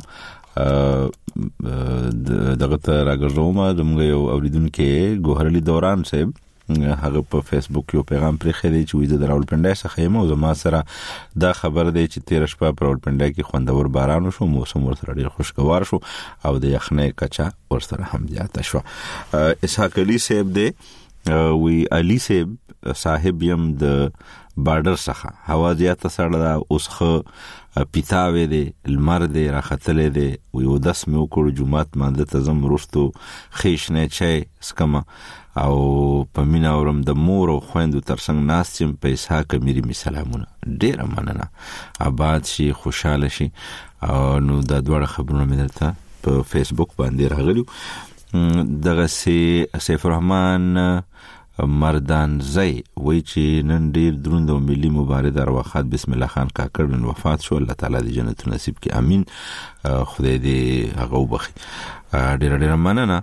دغه ته راګرځوم. دمغه یو اوریدونکو ګوهرلی دوران صاحب هغه په فیسبوک یو پیغام پرې خېری چې وې د راولپنډای څخه یم او زما سره دا خبر دی چې تیر شپه په راولپنډای کې خوندور باران وشو موسم ورسره ډیر خوشگوار شو او د یخنۍ کچا ورسره هم زیاته شو. اسحاق علي صاحب دی وی علي صاحب صاحب یم د بارډر څخه هوا زیاته سړه ده اوس خو پیتاوي دی لمر دی راختلې دی وی داس مې وکړو جمعات مانده ته زم ورستو خېشنه چای سکما او په مینا ورم د مور او خويندو ترڅنګ ناس چې پیسې کمیري می سلامونه ډیر مننه آباد شي خوشاله شي او نو د دوړ خبرونه مې درته په فیسبوک باندې راغلیو. دغه سي سیف الرحمن مردان زئی وای چې نن ډیر دروند او ملي مبارز ارواحات بسم الله خان کاکړ نن وفات شو. الله تعالی دې جنت نصیب کړي امين. خدای دې هغه وبخي. ډیر ډیر مننه.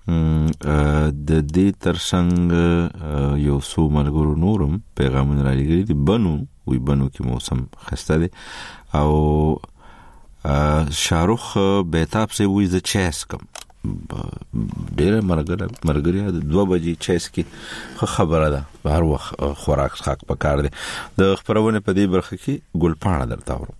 د دې ترڅنګ یو څو ملګرو نورم پیغامونه راغلي دي. بنو وی بنو کې موسم خسته دي او شاروخ بیتاب سي وې ز چیس کم ډېر مرګره مرګریا د دوه بجې چیس کې خبره ده هر وخت خوراک خاک پکار دي د خبرونه په دې برخه کې ګلپاڼه درته ورو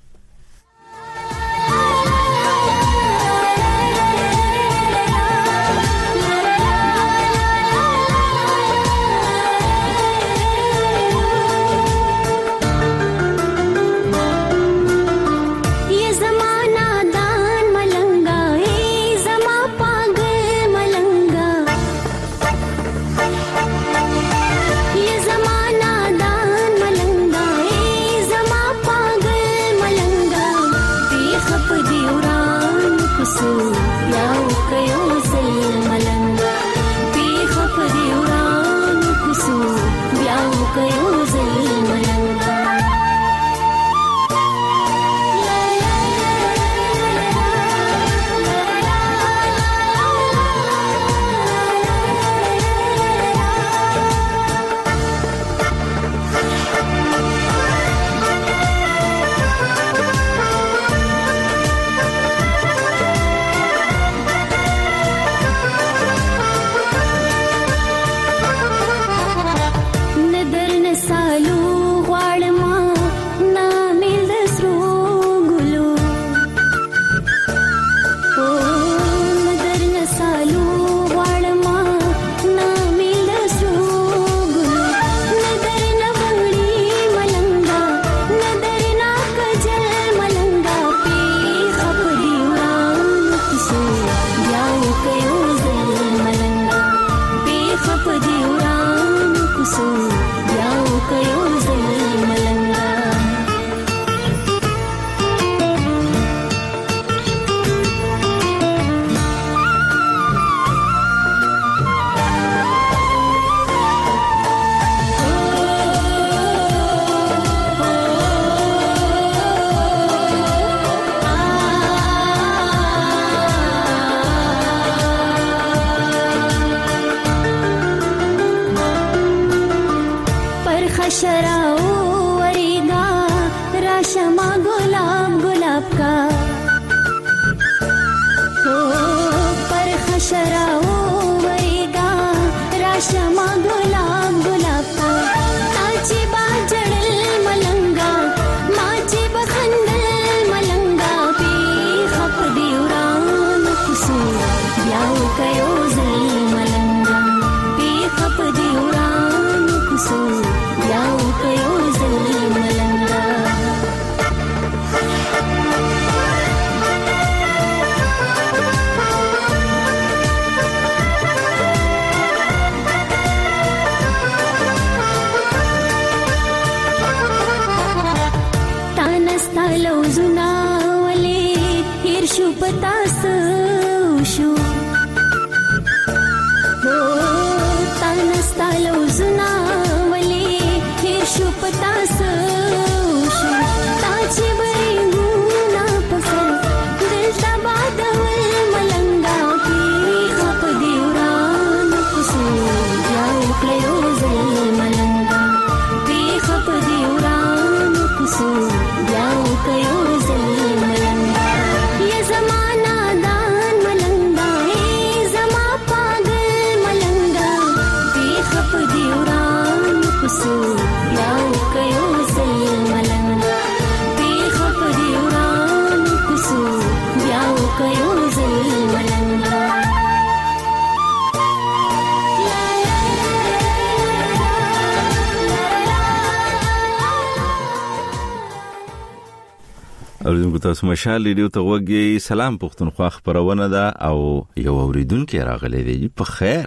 اوریدونکو تاسو مشال ریډیو ته وګورئ. سلام پښتونخوا خبرونه ده او یو اوریدونکو راغلی دی. په خیر.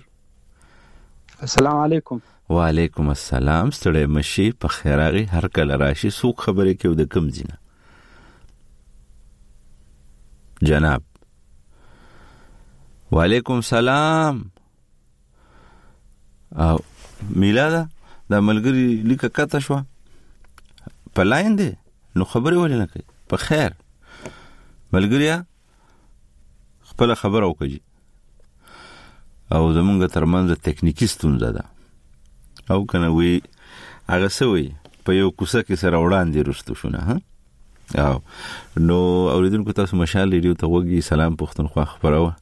السلام علیکم. وعلیکم السلام. ستړي مشي په خیر راغی. هر کله راشي څوک خبرې کوي د کم ځینه جناب. وعلیکم السلام. او میلاده د ملګری لیکه کته شو په لاین دی نو خبرې ولې نه کوي؟ په خیر ملګریا خپل خبر او کوي او زمونږ ترمنځ ټکنیکی ستونزه ده او کنه وی هغه سوی په یو کوڅه کې سره وړاندې رښتو شونه ها او نو اوریدونکو تاسو مشال ریډیو ته وګي سلام پښتونخوا خبرونه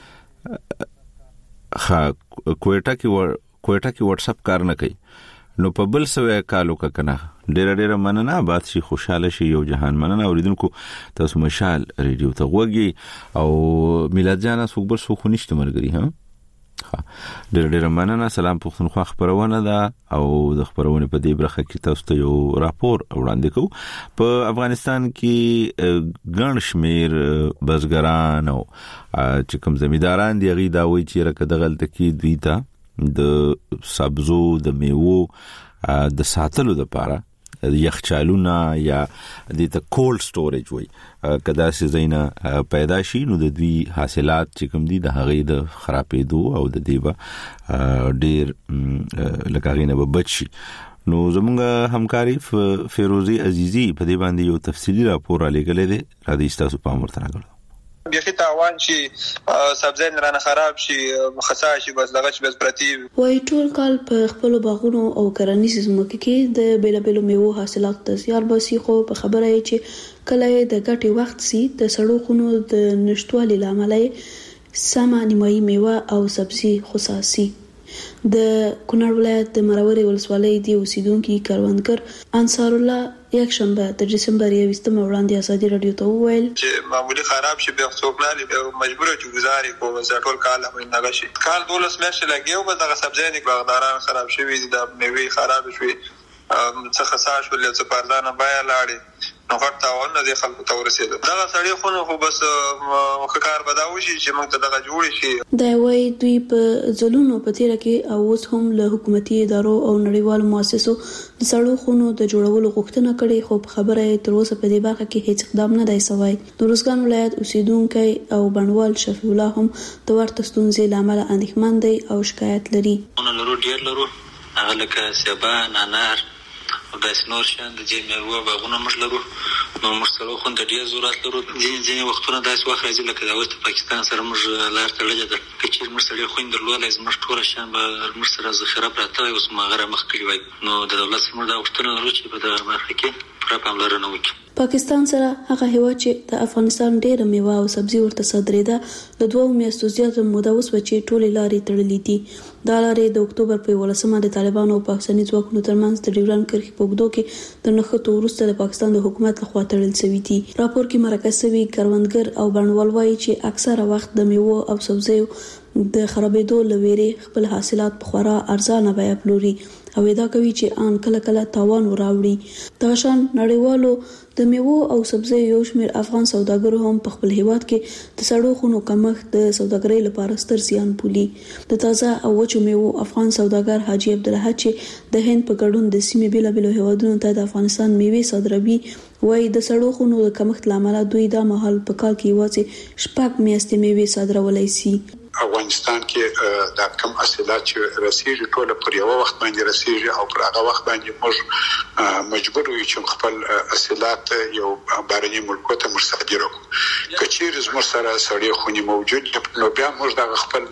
خا کوټه کې ور کوټه کې واتس اپ کار نه کوي نو په بل سوې کالو کا کنه ډېر ډېر مننه بات شي خوشاله شي یو جهان مننه اوریدونکو تاسو مشال ریډیو ته وګي او میلاد جان سو بل سو خنشت مرګري ها ډېر ډېر مننه سلام پښتونخوا خبرونه ده او د خبرونه په دې برخه کې تاسو ته یو راپور وړاندې کوم په افغانستان کې ګڼ شمیر بزګران او چې کوم زمینداران دی غي دا وایي چې راکه د غلطه کې دوی ته د سبزو د میوو د ساتلو لپاره یخچالونه یا د ته کولډ سټوریج وای کدا چې زینا پیدا شي نو د دوی حاصلات چې کوم دي د هغې د خرابېدو او د دیبا ډیر لکارینه به بچي نو زمونږ همکاري فیروزی عزیزی په دې باندې یو تفصیلی راپور را لګلې ده را دې تاسو په امر تراغلو بيخي تاوان شي سبزین رانه خراب شي مخصا شي بس دغه چې بس پرتی وای ټول کال په خپل باغونو او کرنیز زمکه کې د بیلابیلو میوو حاصلات د زیار باسي خو په خبره یې چې کله د ګټي وخت سي د سړو خونو د نشټوالي لامل سم نیمایي میوه او سبزي خصاصي د کونړ ولایت د مروري ولسوالۍ دی اوسیدونکو کاروانګر انصار الله یک شنبه د دسمبر یوستمه وړاندې ازادي رادیو ته وویل چې معمولی خراب شي به څوک نه لري مجبور چې گزاري کوم ځټول کال هم نه غشي کال دولس میاشتې لګیو به دغه سبزی نه باغداران خراب شوی دي د میوه خراب شوی څه خساش ولې څه پردانه بیا لاړي نو غټاون نه د خلکو ته ورسېده دا سړی خو نو بس مخکار بداوي چې موږ ته دغه جوړ شي دا وایي دوی په ځلونو په تیر کې او اوس هم له حکومتي ادارو او نړیوالو مؤسسو د سړو خونو د جوړولو غوښتنه کړې خو په خبره یې تر اوسه په دې برخه کې هیڅ اقدام نه دی شوی د روزګان ولایت اوسیدونکو او بڼوال شفیع الله هم د ورته ستونزې لامل اندېښمن دی او شکایت لري نو لرو ډیر لرو هغه لکه سبا نانار داس نور شان د جمعو باغونه مش لرو نو مرسلو خو د ډیر ضرورت لرو ځین ځین وختونه داس وخت راځي لکه د اوست پاکستان سره موږ لار تړلې ده کچیر مرسلې خو اندرلو لازم مش ټول شان به مرسله ذخیره پراته اوس ماغره مخ کړی وای نو د دولت سمور دا وختونه لرو چې په دغه برخه کې پر پاملرنه وکړي پاکستان سره هغه هیواد چې د افغانستان ډېر میوه او سبزي ورته صادرېده د دوه میاشتو زیاته موده وسوه چې ټولې لارې تړلې دي دا لارې د اکتوبر په ولسمه د طالبانو او پاکستاني ځواکونو ترمنځ د ډیورند کرښې په اوږدو کې د نښتو وروسته د پاکستان د حکومت لخوا تړل شوي دي راپور کې مرکز شوي کروندګر او بڼوال وایي چې اکثره وخت د میوه او سبزیو د خرابېدو لويري خپل حاصلات په خورا ارزانه بیه پلوري او دا کوي چې ان کله کله تاوان وراوړي دا شان نړیوالو د میوه او سبزیو یو شمېر افغان سوداګرو هم په خپل هیواد کې د سړو خونو کمښت د سوداګرۍ لپاره ستر زیان بولي د تازه او وچو میوه افغان سوداګر حاجی عبدالله چې د هند په ګډون د سیمې بیلابیلو هیوادونو ته د افغانستان میوه صادروي وایي د سړو خونو د کمښت لامل دوی د مهال په کال کې یوازې شپږ میاشتې میوه صادرولای شي افغانستان کې د کم حاصلات چې رسیدي ټول پر یو وخت باندې رسیدي او پر هغه وخت باندې موږ مجبور یو چې خپل حاصلات یو بهرني ملکو ته مصادره کړو کچیر زموږ سره سړی خونی موجود نو بیا موږ د خپل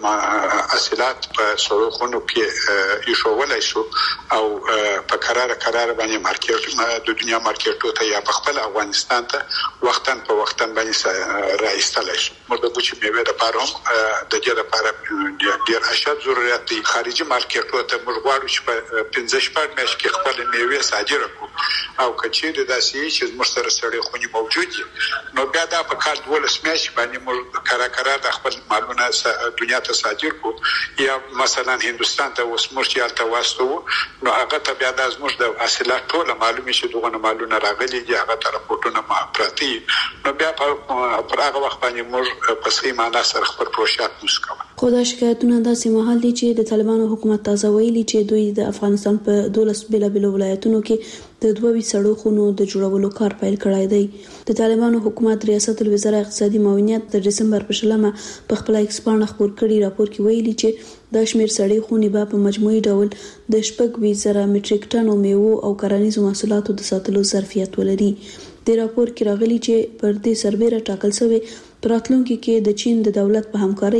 حاصلات په سړو خونو کې یشولای شو او په قرار قرار باندې مارکیټ د دنیا مارکیټو ته یا په خپل افغانستان ته وختن په وختن باندې راځتلای شو موږ د بوچ میوه لپاره هم د لپاره ډیر اشد ضرورت دي خارجي مارکیټو ته موږ غواړو چې په پنځه شپږ میاشتې کې خپل میوه صادره کړو او کچېر داسې چې موږ سره سړی خونی موجود دي نو بیا دا په کال دولس میاشتې باندې موږ قرار قرار د خپل مالونه دنیا ته صادر کړو یا مثلا هندستان ته اوس موږ یالته واسطو نو هغه ته بیا د زموږ د حاصلات ټول معلومه شي دغه مالونه راغلي دي هغه ته راپورټونه ما پراتی نو بیا په هغه وخت باندې موږ په سیمه معنا سره خپل پروژه خو دا شکایتونه داسې مهال دي چې د طالبانو حکومت تازه ویلي چې دوی د افغانستان په دولس بیلابیلو ولایتونو کې د دوه سړو خونو د جوړولو کار پیل کړی دی د طالبانو حکومت ریاست الوزرا اقتصادي معاونیت د دسمبر په شلمه په خپل ایکسپانډ خبر کړي راپور کې ویلي چې د شمیر سړې خونې به په مجموعي ډول د شپږ زره میټریک ټن میوه او کرنیزو محصولاتو د ساتلو ظرفیت ولري د راپور کې راغلي چې پر دې سربېره ټاکل شوی پراتلونکو کې د چین د دولت په همکارۍ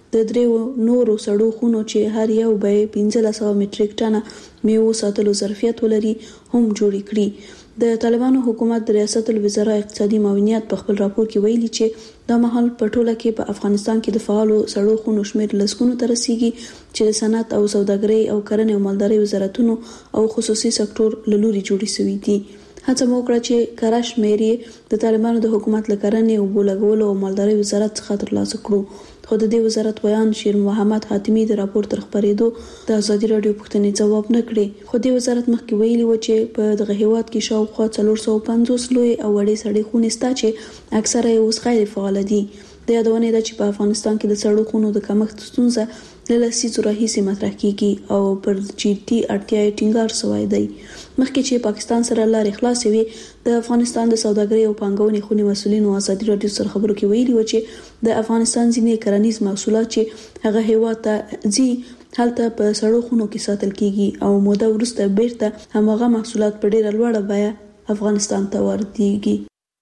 د دریو نورو سړو خونو چې هر یو به پنځه سوه مټریک ټنه میوه ساتلو ظرفیت ولري هم جوړ کړي. د طالبانو حکومت د ریاست الوزرا اقتصادي معاونیت په خپل راپور کې ویلي چې د مهال په ټوله کې په افغانستان کې د فعالو سړو خونو شمېر لسګونو ته رسیدي چې د صنعت او سوداګرۍ او کرنې او مالدارۍ وزارتونو او خصوصي سکتور له لوري جوړې شوي دي. هڅه مو وکړه چې کره شمېر د طالبانو د حکومت له کرنې او بولګولو او مالدارۍ وزارت څخه ترلاسه کړو. خو د دې وزارت ویان شیر محمد حاتمی د راپور تر خبرېدو د ازادي رادیو پوښتنې ځواب نه کړي. خو د وزارت مخکې ویلي و چې په دغه هیواد کې شاوخوا څلور سوه پنځوس لوی او وړې سړې خونې شته چې اکثره یې اوس غیر فعال دي. د یادونې ده چې په افغانستان کې د سړو خونو د کمښت ستونزه له لسیزو راهیسې مطرح کیږي او پر جدي اړتیا یې ټینګار شوی دی. مخکې چې پاکستان سره لارې خلاصې وي د افغانستان د سوداګرۍ او پانګونې خونې مسؤلینو ازادي رادیو سره خبرو کې ویلي و چې د افغانستان ځینې کرنیز محصولات چې هغه هیواد ته ځي هلته په سړو خونو کې ساتل کیږي او موده وروسته بیرته هماغه محصولات په ډیره لوړه بیه افغانستان ته واردېږي.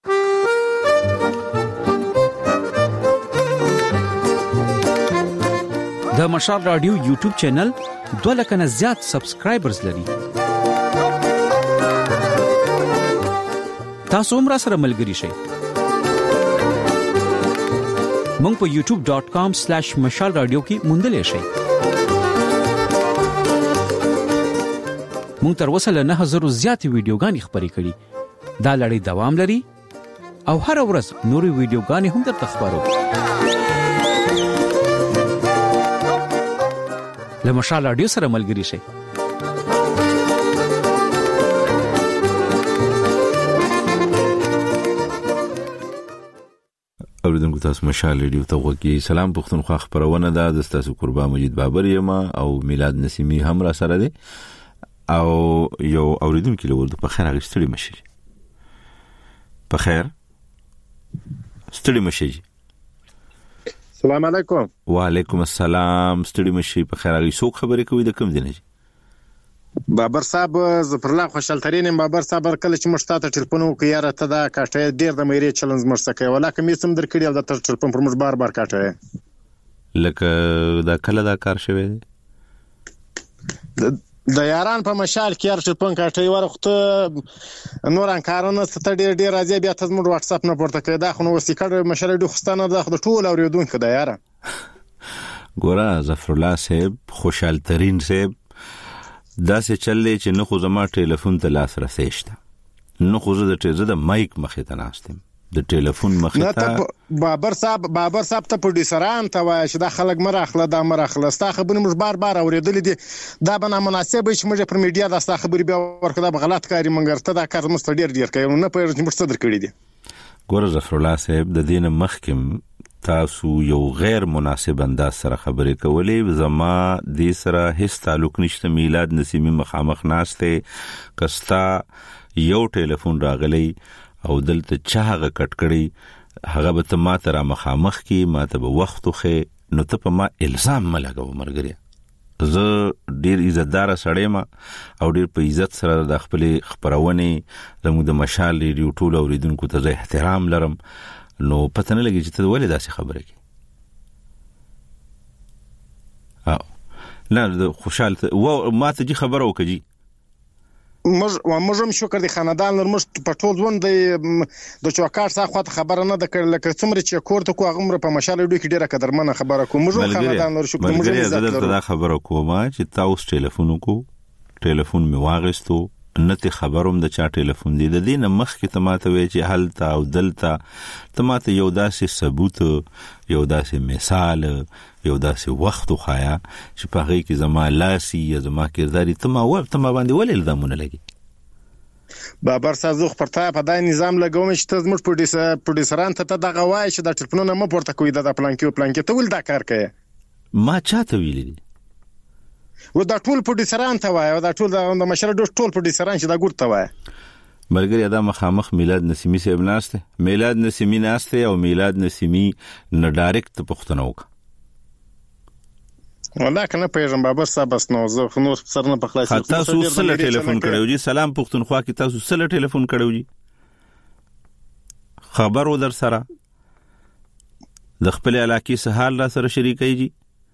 د مشال رادیو یوټیوب چینل دوه لک نه زیات سبسکرایبرز لري. تاسو هم را سره ملګري شئ. مونږ په یوټیوب ډاٹ کام سلیش مشال رادیو کې موندلې شئ. مونږ تر اوسه له نه هزار زیات ویډیوګانې خبرې کړي. دا لړۍ دوام لري او هر ورځ نوري ویډیوګانې هم درته خبرو. له مشال رادیو سره ملګري شئ. اوریدونکو تاسو مشال رادیو ته وګورئ. سلام پښتونخوا خبرونه ده. د تاسو قربان مجید بابر یم او میلاد نسیمی هم را سره دي او یو اوریدونکو له ورته په خیر غشتړي مشي. په خیر ستړي مشي. السلام علیکم. وعلیکم السلام. ستړي مشي. په خیر غي څوک خبرې کوي د کوم دینه؟ بابر صاحب ظفر الله خوشحال ترين. بابر صاحب کله چې مشتاته ټلیفون وکړ یاره ته دا کاټه ډیر د مېری چیلنج مرسته ولاکه مې سم درکړی او د ټلیفون پر موږ بار بار کاټه لکه دا کله دا کار شوی د یاران په مشال کې یار ټلیفون کاټه ورخته نوران کارونه ست ډیر ډیر راځي بیا ته موږ واتس اپ نه پورته کړی دا خو نو وسیکړ مشال د خوستانه د ټول اوریدونکو دا یاره ګوره ظفر الله صاحب خوشحال ترين صاحب دا څه چلې چې نه خو زما ټلیفون ته لاس رسېشته نه خو زه د ټیزه د مایک مخې ته ناستم د ټلیفون مخې ته بابر صاحب بابر صاحب ته پروډوسران ته وای چې دا خلک مر اخله دا مر اخله ستا خبرې موږ بار بار اوریدلې دي دا به نامناسب چې موږ پر میډیا دا ستا خبرې بیا ورکړه دا غلط کاری منګر ته دا کار مست ډیر ډیر کوي نه په موږ څه درکړي دي. ګوره ظفر الله صاحب د دین مخکم تاسو یو غیر مناسب انداز سره خبرې کولې زما د سره هیڅ تعلق نشته. میلاد نسیمی مخامخ ناشته کستا یو ټلیفون راغلی او دلته چا هغه کټ کړی هغه به ته ماته را مخامخ کی ماته به وخت خو نو ته په ما الزام ملګو مرګریا. زه ډیر عزتدار سړی ما او ډیر په عزت سره د خپل خبرونه زموږ د مشال ریډیو ټول اوریدونکو ته احترام لرم نو پته نه لګی چې ته ولې داسې خبره کوي. او نه خوشحال و ما ته جی خبره وکړي موږ موږ هم شکر دي خاندان لر موږ په ټول ژوند د چوکاټ څخه خبره نه د کړل لکه څومره چې کوړه کو هغه په مشال ډو کې ډیره قدرمنه خبره کوم موږ خاندان لر شکر موږ دا خبره کوم چې تاسو ټلیفون کو ټلیفون می واغستو نته خبروم د چا ټلیفون دی د دینه مخ کې تماته وی چې حالت او دلته تماته یو داسې ثبوت یو داسې مثال یو داسې وخت خوایا چې په هغه کې زما لاسي یا زما کرداري تما و تما باندې ولې الزامونه لګي. بابر سازو پرتا په دای نظام لګوم چې ته زموږ پروډوسر پروډوسران ته دغه وای چې د ټلیفونونه مو پورته کوي د پلان کې پلان کې ته ول دا کار کوي. ما چاته ویلې و دا ټول پروډوسران ته وای او دا ټول د مشر ډول ټول پروډوسران چې دا ګور ته وای مرګري ادا مخامخ میلاد نسیمی صاحب ناشته میلاد نسیمی ناشته او میلاد نسیمی نه ډایرکټ پښتنه وک ولا کنه پیژن بابر صاحب بس نو زه نور سر نه پخلاص تاسو سره ټلیفون کړو جی سلام پښتونخوا کې تاسو سره ټلیفون کړو جی خبرو در سره د خپل علاقې سهال را سره شریکي جی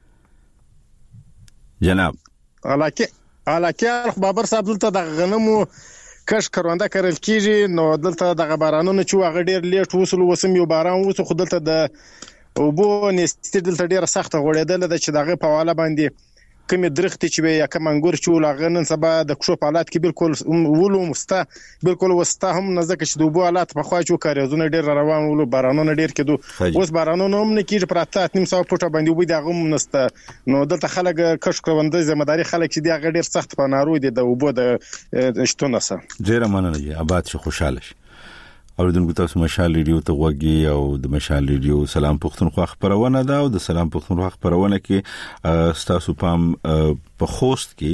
جناب علاقې علاقې بابر صاحب دلته د غنمو کښ کرونده کرل کیږي نو دلته د بارانونو چې هغه ډیر لیټ وصول وسم یو باران وسو خو دلته د اوبو نست دلته ډیره سخت غوړېدل د چې دغه په والا باندې کومې درختې چې یا کوم انګور چې ولغه نن سبا د کښو په حالات کې بالکل ولو مستا بالکل وستا هم نه ځکه چې د اوبو حالات په خوا چې کاریزونه ډیر روان ولو بارانونه ډیر کېدو اوس بارانونه هم نه کیږي پراته نیم سو فوټه باندې وبې دغه هم نسته نو دلته خلک کښ کرونده ځمداري خلک چې دغه ډیر سخت په نارو دي د اوبو د شتونه سره ډیر مننه جی آباد شي خوشاله شي اوریدونکو تاسو مشال ریډیو ته وګورئ او د مشال ریډیو سلام پښتونخوا خبرونه ده او د سلام پښتونخوا خبرونه کې تاسو پام په خوست کې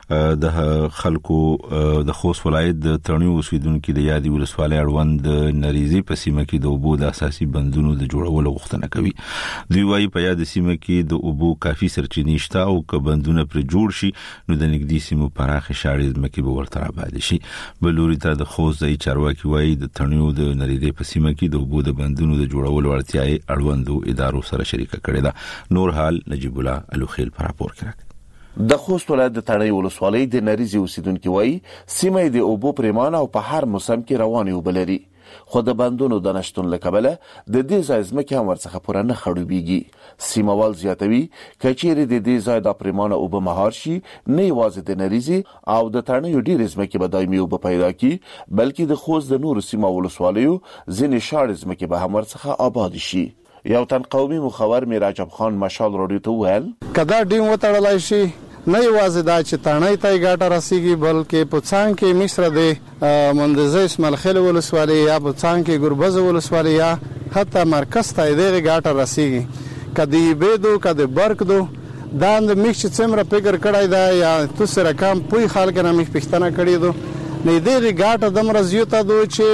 د خلکو د خوست ولایت د ترنیو اوسیدونکو د یادي ولسوالۍ اړوند نریزي په سیمه کې د اوبو د اساسي بندونو د جوړولو غوښتنه کوي دوی وايي په یاد سیمه کې د اوبو کافي سرچینې شته او که بندونه پر جوړ شي نو د نګدي سیمو پراخه شاړې ځمکې به ورته آباد شي بلوري ته د خوست ځای چارواکي وايي د ترنیو د نریزي په سیمه کې د اوبو د بندونو د جوړولو اړتیا اړوندو ادارو سره شریکه کړې ده نور حال نجیب الله الوخیل پر راپور کړی د خوست ولایت د تڼۍ ولسوالۍ د نریزي اوسیدونکو وایي سیمه د اوبو پریمانه او په هر موسم کې روانې وبلري خو د بندونو د نشټون لکبله د دې ځای ځمکې هم ورڅخه پوره نه خړوبېږي سیموال زیاتوي کچېرې د دې ځای د پریمانه اوبه مهار شي نه یوازې د نریزي او د تڼۍ ډېرې ځمکې به دایمي اوبه پیدا کړي بلکې د خوست د نورو سیمه ولسوالیو ځینې شاړې ځمکې به هم ورڅخه آباد شي یو تن قومي مخور میراجب خان مشال راډیو ته وویل کدا ډیم وتړلای شي نه یوازې دا چې تڼۍ ته ګټه رسیږي بلکې په څنګ کې مصر د مندزه اسماعیل خیل ولسوالۍ یا په څنګ کې ګربز ولسوالۍ یا حتی مرکز ته د ګټه رسیږي کدی بيدو کدی برک دو دا د میخ چې څومره فکر کړای دا یا تاسو رقم پوي خلک نه میخ پښتنه کړی دو نه دې ګاټه د مرزیو ته دوی چې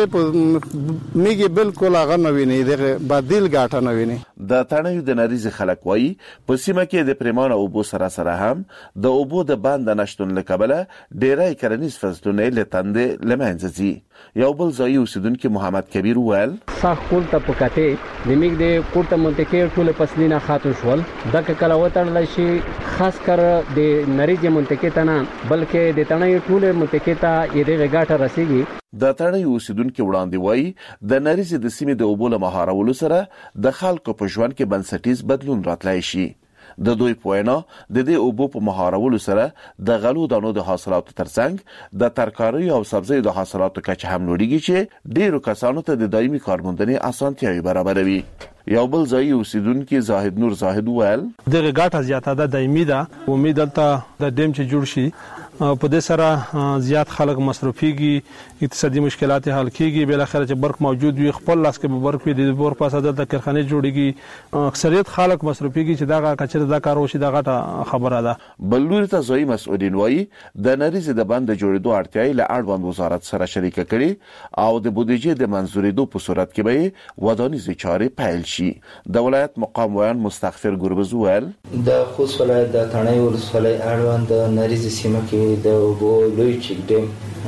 میګي بالکل هغه نه ویني دغه بدیل ګاټه نه ویني د تڼۍ د نریزي خلک وایي په سیمه کې د پریمانه اوبو سره سره هم د اوبو د بند نشټون لکبله ډېرای کرنیز فصلونه لتاندې لمنځه ځي یو بل ځای اوسیدونکو محمد کبیر وویل صح کول ته پکته د میګ د کوټه منطقې ټول پسلینه خاتون شول د کله وتړل شي خاص کر د نریزي منطقې ته نه بلکې د تڼۍ ټول منطقې ته یې غاټه رسیږي د تڼۍ اوسیدونکو وړاندې وایي د نریزي د سیمې د اوبو له مهارولو سره د خلکو په ژوند کې بنسټیز بدلون راتلای شي د دوی پوینا د دې اوبو په مهارولو سره د غلو دانو د حاصلاتو ترڅنګ د ترکاري او سبزیو د حاصلاتو کچه هم لوړیږي چې ډیرو کسانو ته د دایمي کارموندنې اسانتیاوي برابروي یو بل ځای اوسیدونکو زاهد نور زاهد ویل دغه ګټه زیاته ده دایمي ده امید دلته د ډیم چې جوړ شي په دې سره زیات خلک مصرفيږي اقتصادي مشکلات حل کیږي بل اخر چې برق موجود وي خپل لاس کې به برق وي د بور پاسه د کارخانه جوړيږي اکثریت خلک مصرفيږي چې دا کچره دا کار وشي دا غټه خبره ده بلوري ته ځای مسؤلین وایي د نریزي د بند جوړېدو اړتیا له اړوند وزارت سره شریکه کړي او د بودیجې د منځورېدو په صورت کې به ودانیز چارې پیل شي د ولایت مقام ویان مستغفر ګربز ویل د خوست ولایت د تڼۍ ولسوالۍ اړوند د نریزي سیمه کې د اوبو لوی چک ډیم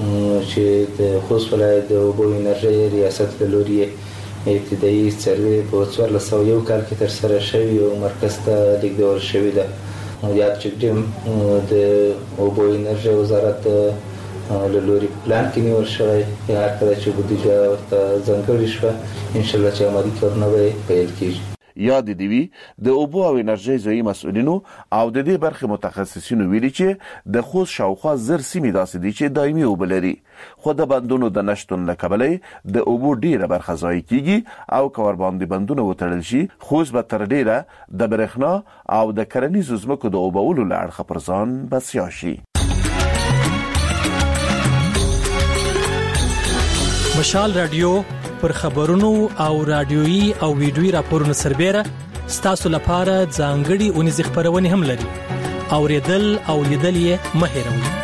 چې د خوست ولایت د اوبو انرژي ریاست له لوري ابتدایي سروې په څوارلس سوه یو کال کې تر سره شوی او مرکز ته لیږدول شوی ده یاد چک ډیم د اوبو انرژي وزارت له لوري پلان کې نیول شوی هر کله چې بودیجه ورته ځانګړې شوه ان شاء الله چې عملي کارونه به پیل کیږي یاد دی وی د اوبو او انرژي ځای مسؤلینو او د دې برخه متخصصینو ویلي چې د خوست شاوخوا زر سیمې داسې دي چې دایمي اوبه لري خو د بندونو د نشټون له کبله د اوبو ډیره برخه ځای کیږي او کور باندې بندونه وتړل شي خوست به تر ډیره د برېښنا او د کرنیزو ځمکو د اوبولو لړخه پر ځان بسیا شي مشال رادیو پر خبرونو او رادیويي او ویډیويي راپورونو سربېره ستاسو لپاره ځانګړي اونیز خبرونه هم لري اوریدل او لیدل یې مه هېروئ